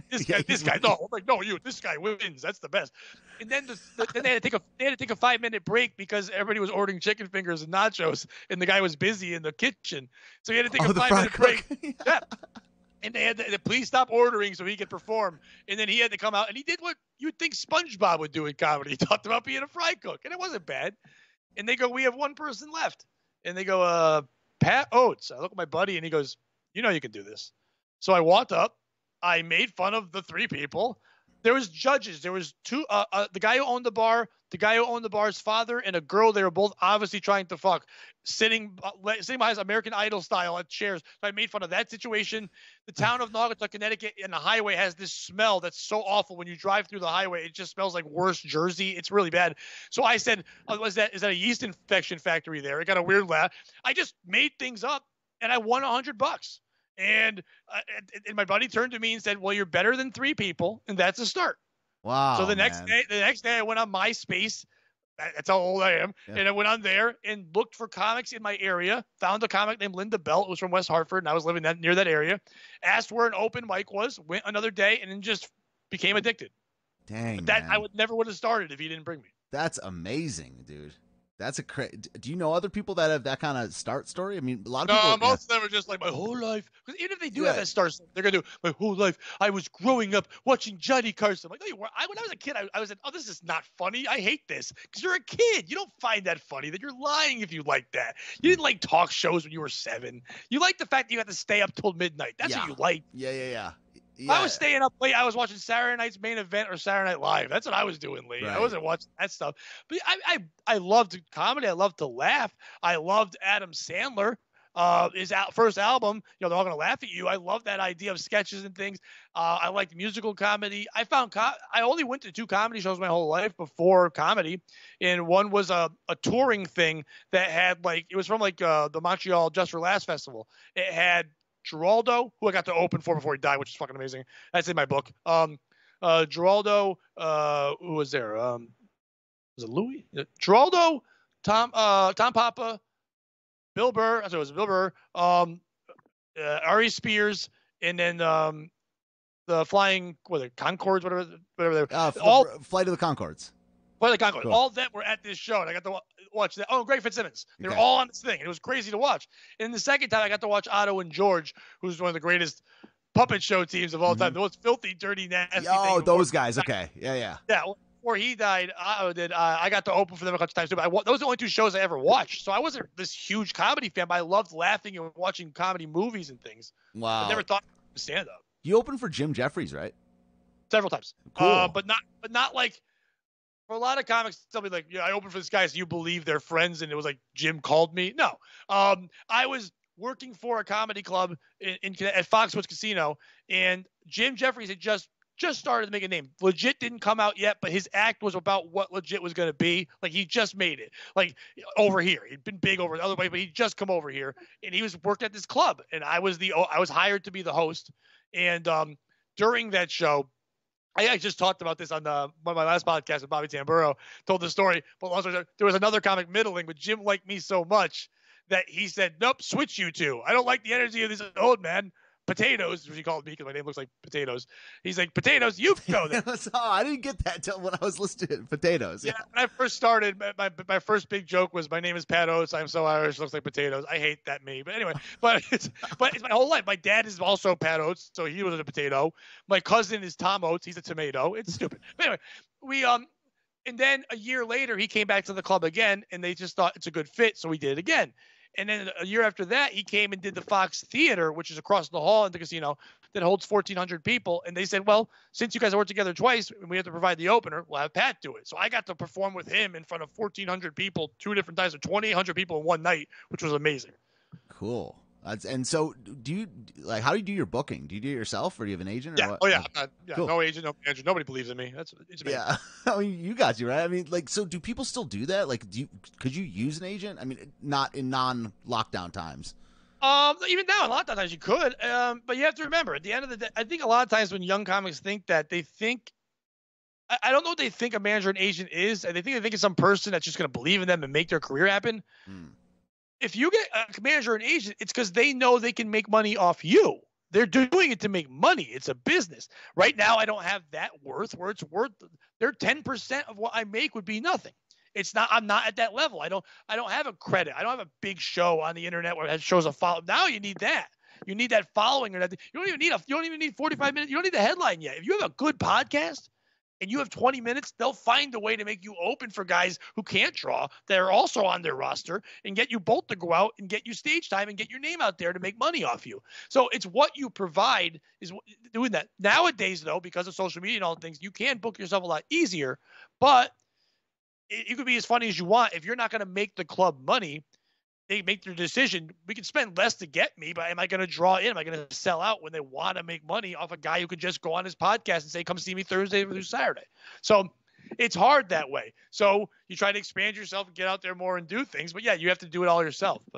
this guy, this guy, no, I'm like, no, you, this guy wins. That's the best. And then the, the, then they had to take a they had to take a five minute break because everybody was ordering chicken fingers and nachos, and the guy was busy in the kitchen, so he had to take Oh, a the five fry minute cook. break. Yeah. And they had to, the please stop ordering so he could perform. And then he had to come out, and he did what you would think SpongeBob would do in comedy. He talked about being a fry cook, and it wasn't bad. And they go, we have one person left. And they go, uh, Pat Oates. I look at my buddy, and he goes, you know you can do this. So I walked up. I made fun of the three people. There was judges. There was two, uh, uh, the guy who owned the bar, the guy who owned the bar's father, and a girl they were both obviously trying to fuck, sitting uh, sitting behind American Idol style at chairs. So I made fun of that situation. The town of Naugatuck, Connecticut, and the highway has this smell that's so awful. When you drive through the highway, it just smells like worse Jersey. It's really bad. So I said, oh, was that is that a yeast infection factory there? It got a weird laugh. I just made things up, and I won a hundred bucks. And uh, and my buddy turned to me and said, well, you're better than three people, and that's a start. Wow. So the next man. day, the next day I went on MySpace. That's how old I am. Yeah. And I went on there and looked for comics in my area, found a comic named Linda Belt, who was from West Hartford, and I was living that near that area, asked where an open mic was, went another day, and then just became addicted. Dang, But that man. I would never would have started if he didn't bring me. That's amazing, dude. That's a cra- Do you know other people that have that kind of start story? I mean, a lot of No, people. most of them are just like my whole life. Because even if they do Yeah. have that star, they're gonna do my whole life. I was growing up watching Johnny Carson. I'm like, no, you were. I, when I was a kid, I, I was like, oh, this is not funny. I hate this because you're a kid. You don't find that funny. That you're lying if you like that. You didn't like talk shows when you were seven. You like the fact that you had to stay up till midnight. That's Yeah. what you like. Yeah, yeah, yeah. If yeah. I was staying up late, I was watching Saturday Night's Main Event or Saturday Night Live. That's what I was doing late. Right. I wasn't watching that stuff. But I, I, I loved comedy. I loved to laugh. I loved Adam Sandler. Uh, his al- first album, you know, they're all gonna laugh at you. I love that idea of sketches and things. Uh, I liked musical comedy. I found co- I only went to two comedy shows my whole life before comedy, and one was a, a touring thing that had like it was from like uh, the Montreal Just for Laughs festival. It had Geraldo, who I got to open for before he died, which is fucking amazing. That's in my book. Um, uh, Geraldo, uh, who was there? Um, was it Louis? Geraldo, Tom, uh, Tom Papa, Bill Burr. I thought it was Bill Burr. Um, uh, Ari Spears, and then um, the flying, what are they, Concords, whatever, whatever they were. Uh, all Flight of the Concords. Flight of the Concords. Cool. All of them were at this show, and I got to wa- watch that. Oh, Greg Fitzsimmons. They were Okay. all on this thing. It was crazy to watch. And the second time, I got to watch Otto and George, who's one of the greatest puppet show teams of all time. Mhm. The most filthy, dirty, nasty. Oh, thing those before- guys. Okay. Yeah, yeah. Yeah, before he died, Otto did. Uh, I got to open for them a couple times too. But I, wa- those are the only two shows I ever watched. So I wasn't this huge comedy fan, but I loved laughing and watching comedy movies and things. Wow. I never thought to stand up You opened for Jim Jeffries, right? several times. Cool. Uh, but not, but not like. For a lot of comics, tell me like, yeah, I opened for this guy, so you believe they're friends, and it was like Jim called me. No, um, I was working for a comedy club in, in at Foxwoods Casino, and Jim Jeffries had just just started to make a name. Legit didn't come out yet, but his act was about what Legit was going to be. Like he just made it. Like over here, he'd been big over the other way, but he'd just come over here, and he was worked at this club, and I was the I was hired to be the host, and um, during that show. I actually just talked about this on the, one of my last podcasts with Bobby Tamburo, told the story. But also, there was another comic middling, but Jim liked me so much that he said, nope, switch you two. I don't like the energy of this old man. Potatoes, which he called me because my name looks like potatoes. He's like, potatoes, you go there. So, I didn't get that till when I was listening to potatoes. Yeah, when I first started, my, my my first big joke was, my name is Pat Oates. I'm so Irish, looks like potatoes. I hate that me. But anyway, but it's, but it's my whole life. My dad is also Pat Oates, so he was a potato. My cousin is Tom Oates. He's a tomato. It's stupid. But anyway, we, um, and then a year later, he came back to the club again, and they just thought it's a good fit, so we did it again. And then a year after that, he came and did the Fox Theater, which is across the hall in the casino that holds fourteen hundred people. And they said, well, since you guys worked together twice and we have to provide the opener, we'll have Pat do it. So I got to perform with him in front of fourteen hundred people, two different times, or twenty-eight hundred people in one night, which was amazing. Cool. That's, and so, do you like? How do you do your booking? Do you do it yourself, or do you have an agent? Or Yeah. what? Oh, yeah. I'm not, yeah. Cool. No agent, no manager. Nobody believes in me. That's it's amazing. Yeah, I mean, you got you right. I mean, like, so do people still do that? Like, do you could you use an agent? I mean, not in non-lockdown times. Um, even now, a lot of times you could. Um, but you have to remember, at the end of the day, I think a lot of times when young comics think that, they think, I, I don't know what they think a manager and agent is. And they think they think it's some person that's just going to believe in them and make their career happen. Hmm. If you get a manager and agent, it's because they know they can make money off you. They're doing it to make money. It's a business. Right now, I don't have that worth where it's worth. Their ten percent of what I make would be nothing. It's not. I'm not at that level. I don't. I don't have a credit. I don't have a big show on the internet where it shows a follow. Now you need that. You need that following or that. You don't even need a. You don't even need forty-five minutes. You don't need the headline yet. If you have a good podcast and you have twenty minutes, they'll find a way to make you open for guys who can't draw that are also on their roster and get you both to go out and get you stage time and get your name out there to make money off you. So it's what you provide is doing that. Nowadays, though, because of social media and all the things, you can book yourself a lot easier, but it, you could be as funny as you want. If you're not going to make the club money, they make their decision. We can spend less to get me, but am I going to draw in? Am I going to sell out when they want to make money off a guy who could just go on his podcast and say, come see me Thursday through Saturday? So it's hard that way. So you try to expand yourself and get out there more and do things. But yeah, you have to do it all yourself. But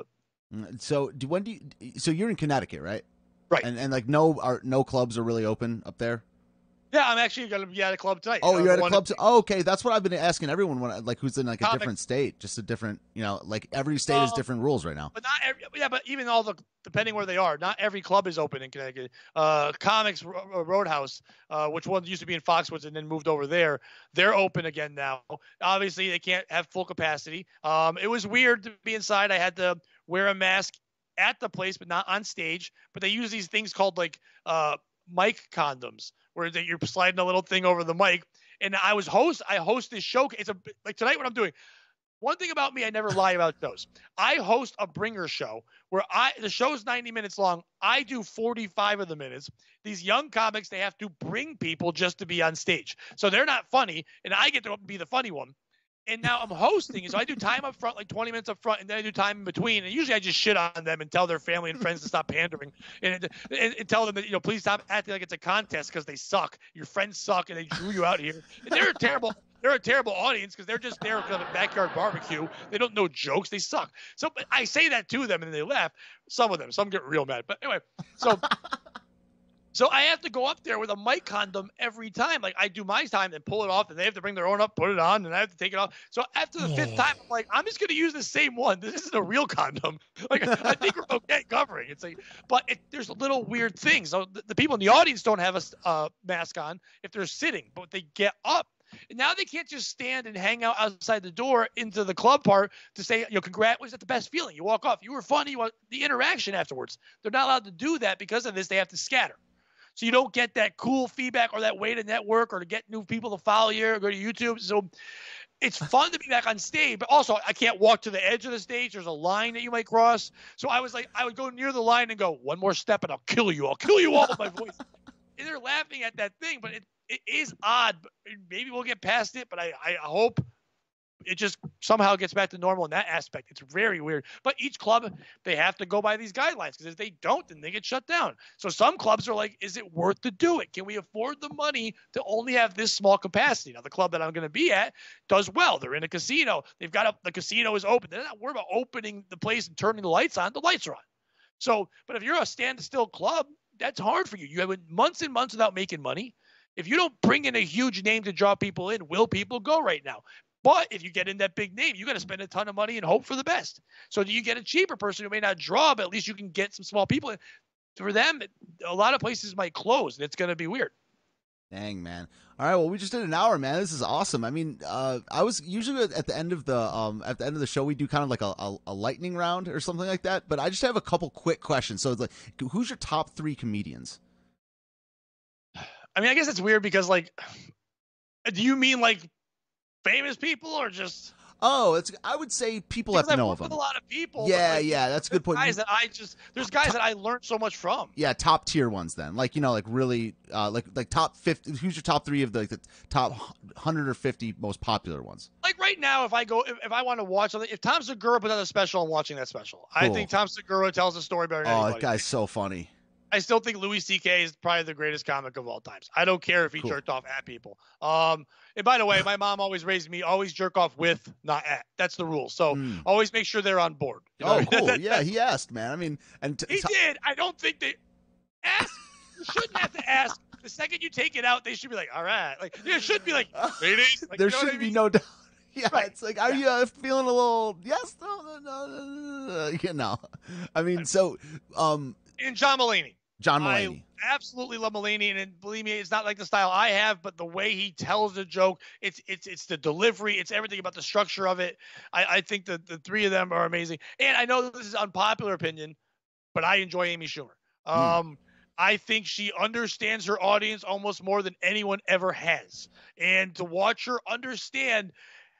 so do when do you, so you're in Connecticut, right? Right. And and like no are no clubs are really open up there? Yeah, I'm actually going to be at a club tonight. Oh, you know, you're at a one- club. T- oh, okay. That's what I've been asking everyone when, like, who's in like a Comic- different state, just a different, you know, like every state has Uh, different rules right now. But not every, yeah, but even all the, depending where they are, not every club is open in Connecticut. Uh, Comics Ro- Roadhouse, uh, which one used to be in Foxwoods and then moved over there, they're open again now. Obviously, they can't have full capacity. Um, it was weird to be inside. I had to wear a mask at the place, but not on stage. But they use these things called like uh, mic condoms, where that you're sliding a little thing over the mic. And I was host. I host this show. It's a like tonight. What I'm doing. One thing about me, I never lie about shows. I host a bringer show where I the show's ninety minutes long. I do forty-five of the minutes. These young comics, they have to bring people just to be on stage. So they're not funny, and I get to be the funny one. And now I'm hosting, so I do time up front, like twenty minutes up front, and then I do time in between. And usually I just shit on them and tell their family and friends to stop pandering, and, and, and tell them that, you know, please stop acting like it's a contest because they suck. Your friends suck, and they drew you out here. And they're a terrible, they're a terrible audience because they're just there because of a backyard barbecue. They don't know jokes. They suck. So but I say that to them, and they laugh. Some of them, some get real mad. But anyway, so. So I have to go up there with a mic condom every time. Like I do my time and pull it off, and they have to bring their own up, put it on, and I have to take it off. So after the fifth time, I'm like, I'm just going to use the same one. This isn't a real condom. Like I think we're okay covering. It's like, but it, there's little weird things. So the, the people in the audience don't have a uh, mask on if they're sitting, but they get up. And now they can't just stand and hang out outside the door into the club part to say, you know, congrats. Was that the best feeling? You walk off. You were funny. You want the interaction afterwards. They're not allowed to do that because of this. They have to scatter. So you don't get that cool feedback or that way to network or to get new people to follow you or go to YouTube. So it's fun to be back on stage, but also I can't walk to the edge of the stage. There's a line that you might cross. So I was like, I would go near the line and go, one more step and I'll kill you. I'll kill you all with my voice. And they're laughing at that thing, but it, it is odd. Maybe we'll get past it, but I, I hope it just somehow gets back to normal in that aspect. It's very weird. But each club, they have to go by these guidelines because if they don't, then they get shut down. So some clubs are like, is it worth to do it? Can we afford the money to only have this small capacity? Now, the club that I'm going to be at does well. They're in a casino. They've got a, the casino is open. They're not worried about opening the place and turning the lights on. The lights are on. So, but if you're a standstill club, that's hard for you. You have months and months without making money. If you don't bring in a huge name to draw people in, will people go right now? But if you get in that big name, you got to spend a ton of money and hope for the best. So do you get a cheaper person who may not draw, but at least you can get some small people in? For them, a lot of places might close, and it's going to be weird. Dang, man. All right, well, we just did an hour, man. This is awesome. I mean, uh, I was usually at the end of the um, at the end of the show, we do kind of like a, a, a lightning round or something like that. But I just have a couple quick questions. So it's like, who's your top three comedians? I mean, I guess it's weird because, like, do you mean like famous people or just? Oh, it's. I would say people have to I've know worked of them. with a lot of people. Yeah, like, yeah, that's a good point. Guys that I just there's guys that I learned so much from. Yeah, top tier ones then. Like, you know, like really, uh, like like top fifty. Who's your top three of the, like the top one hundred or fifty most popular ones? Like right now, if I go, if, if I want to watch something, if Tom Segura put out a special, I'm watching that special. I Cool. think Tom Segura tells a story better than Oh, anybody. that guy's so funny. I still think Louis C K is probably the greatest comic of all times. I don't care if he Cool. jerked off at people. Um, and by the way, my mom always raised me always jerk off with, not at. That's the rule. So Mm. always make sure they're on board. You know? Oh, cool. Yeah, he asked, man. I mean, and t- He t- did. I don't think they ask. You shouldn't have to ask. The second you take it out, they should be like, all right. Like, it should be like, ladies. Like, there you know what should I be mean? no doubt. Yeah, Right. it's like, are you uh, feeling a little? Yes, no, no, no, no, no, no, you know. I mean, so, um, And John Mulaney. John Mulaney. I absolutely love Mulaney, and, and believe me, it's not like the style I have, but the way he tells the joke, it's it's it's the delivery, it's everything about the structure of it. I, I think that the three of them are amazing. And I know this is unpopular opinion, but I enjoy Amy Schumer. Um, mm. I think she understands her audience almost more than anyone ever has. And to watch her understand,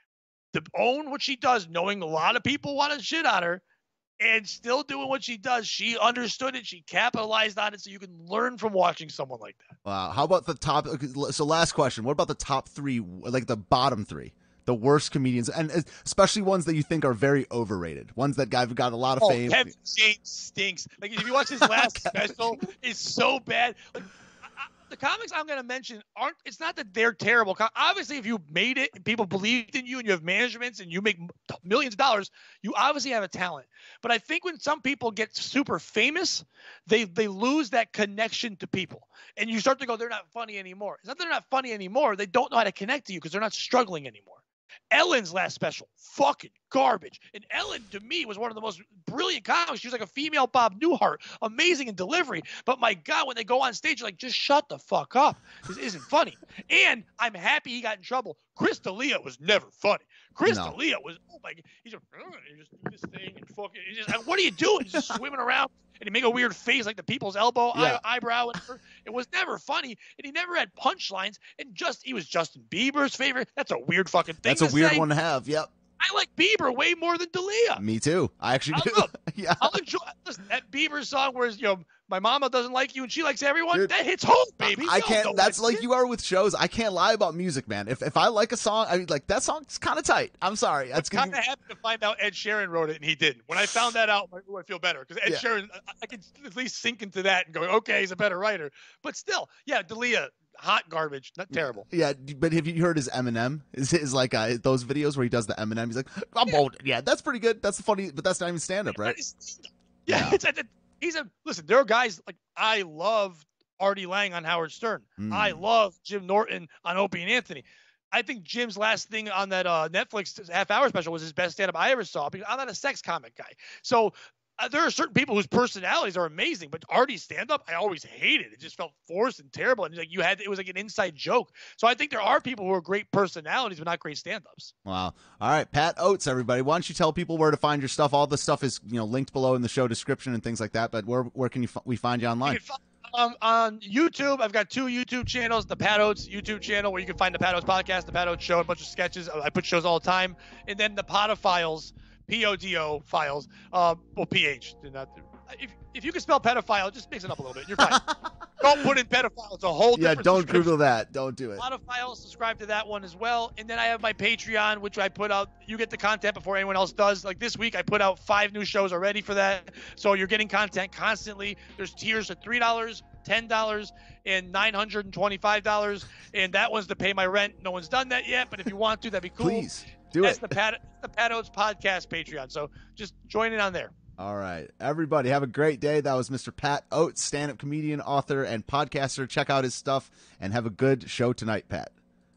to own what she does, knowing a lot of people want to shit on her, and still doing what she does, she understood it. She capitalized on it, so you can learn from watching someone like that. Wow. How about the top? So last question. What about the top three, like the bottom three, the worst comedians, and especially ones that you think are very overrated, ones that have got a lot of oh, fame? Kevin James stinks. Like, if you watch his last special, it's so bad. Like, the comics I'm going to mention aren't, it's not that they're terrible. Obviously, if you made it and people believed in you and you have managements and you make millions of dollars, you obviously have a talent. But I think when some people get super famous, they, they lose that connection to people. And you start to go, they're not funny anymore. It's not that they're not funny anymore. They don't know how to connect to you because they're not struggling anymore. Ellen's last special, fucking garbage. And Ellen, to me, was one of the most brilliant comics. She was like a female Bob Newhart, amazing in delivery. But my God, when they go on stage, you're like, just shut the fuck up. This isn't funny. And I'm happy he got in trouble. Chris D'Elia was never funny. Chris no. D'Elia was, oh my God, he's just, he just do this thing and fucking, he's just, what are you doing? He's just swimming around. And he make a weird face like the people's elbow, yeah. eye, eyebrow. Whatever. It was never funny, and he never had punchlines. And just he was Justin Bieber's favorite. That's a weird fucking thing. That's a to weird say. one to have. Yep. I like Bieber way more than D'Elia. Me too. I actually I do. love, yeah. I'll enjoy listen, that Bieber song where you know my mama doesn't like you and she likes everyone. Dude, that hits home, baby. I you can't. That's like you are with shows. I can't lie about music, man. If if I like a song, I mean, like that song's kind of tight. I'm sorry. That's kind of happy to find out Ed Sheeran wrote it and he didn't. When I found that out, I, I feel better because Ed yeah. Sheeran, I, I can at least sink into that and go, okay, he's a better writer. But still, yeah, D'Elia. Hot garbage, not terrible. Yeah, but have you heard his Eminem? Is is like uh, those videos where he does the Eminem? He's like, I'm yeah. old. Yeah, that's pretty good. That's funny, but that's not even stand up, right? Yeah, yeah. It's a, he's a listen. There are guys like I love Artie Lang on Howard Stern. Mm. I love Jim Norton on Opie and Anthony. I think Jim's last thing on that uh, Netflix half hour special was his best stand up I ever saw because I'm not a sex comic guy. So. Uh, there are certain people whose personalities are amazing, but Artie's stand-up, I always hated. It just felt forced and terrible. And like you had, it was like an inside joke. So I think there are people who are great personalities, but not great stand-ups. Wow. All right, Pat Oates, everybody. Why don't you tell people where to find your stuff? All the stuff is, you know, linked below in the show description and things like that. But where where can you we find you online? You can find, um, on YouTube, I've got two YouTube channels: the Pat Oates YouTube channel, where you can find the Pat Oates podcast, the Pat Oates show, a bunch of sketches. I put shows all the time, and then the Podophiles. P O D O files, uh, well, P H. Not, if, if you can spell pedophile, just mix it up a little bit. You're fine. Don't put in pedophile. It's a whole yeah, different don't Google that. Don't do it. A lot of files. Subscribe to that one as well. And then I have my Patreon, which I put out. You get the content before anyone else does. Like this week, I put out five new shows already for that. So you're getting content constantly. There's tiers at three dollars, ten dollars, and nine hundred twenty-five dollars. And that one's to pay my rent. No one's done that yet, but if you want to, that'd be cool. Please. Do That's it. the Pat, the Pat Oates Podcast Patreon. So just join in on there. All right. Everybody, have a great day. That was Mister Pat Oates, stand-up comedian, author, and podcaster. Check out his stuff, and have a good show tonight, Pat.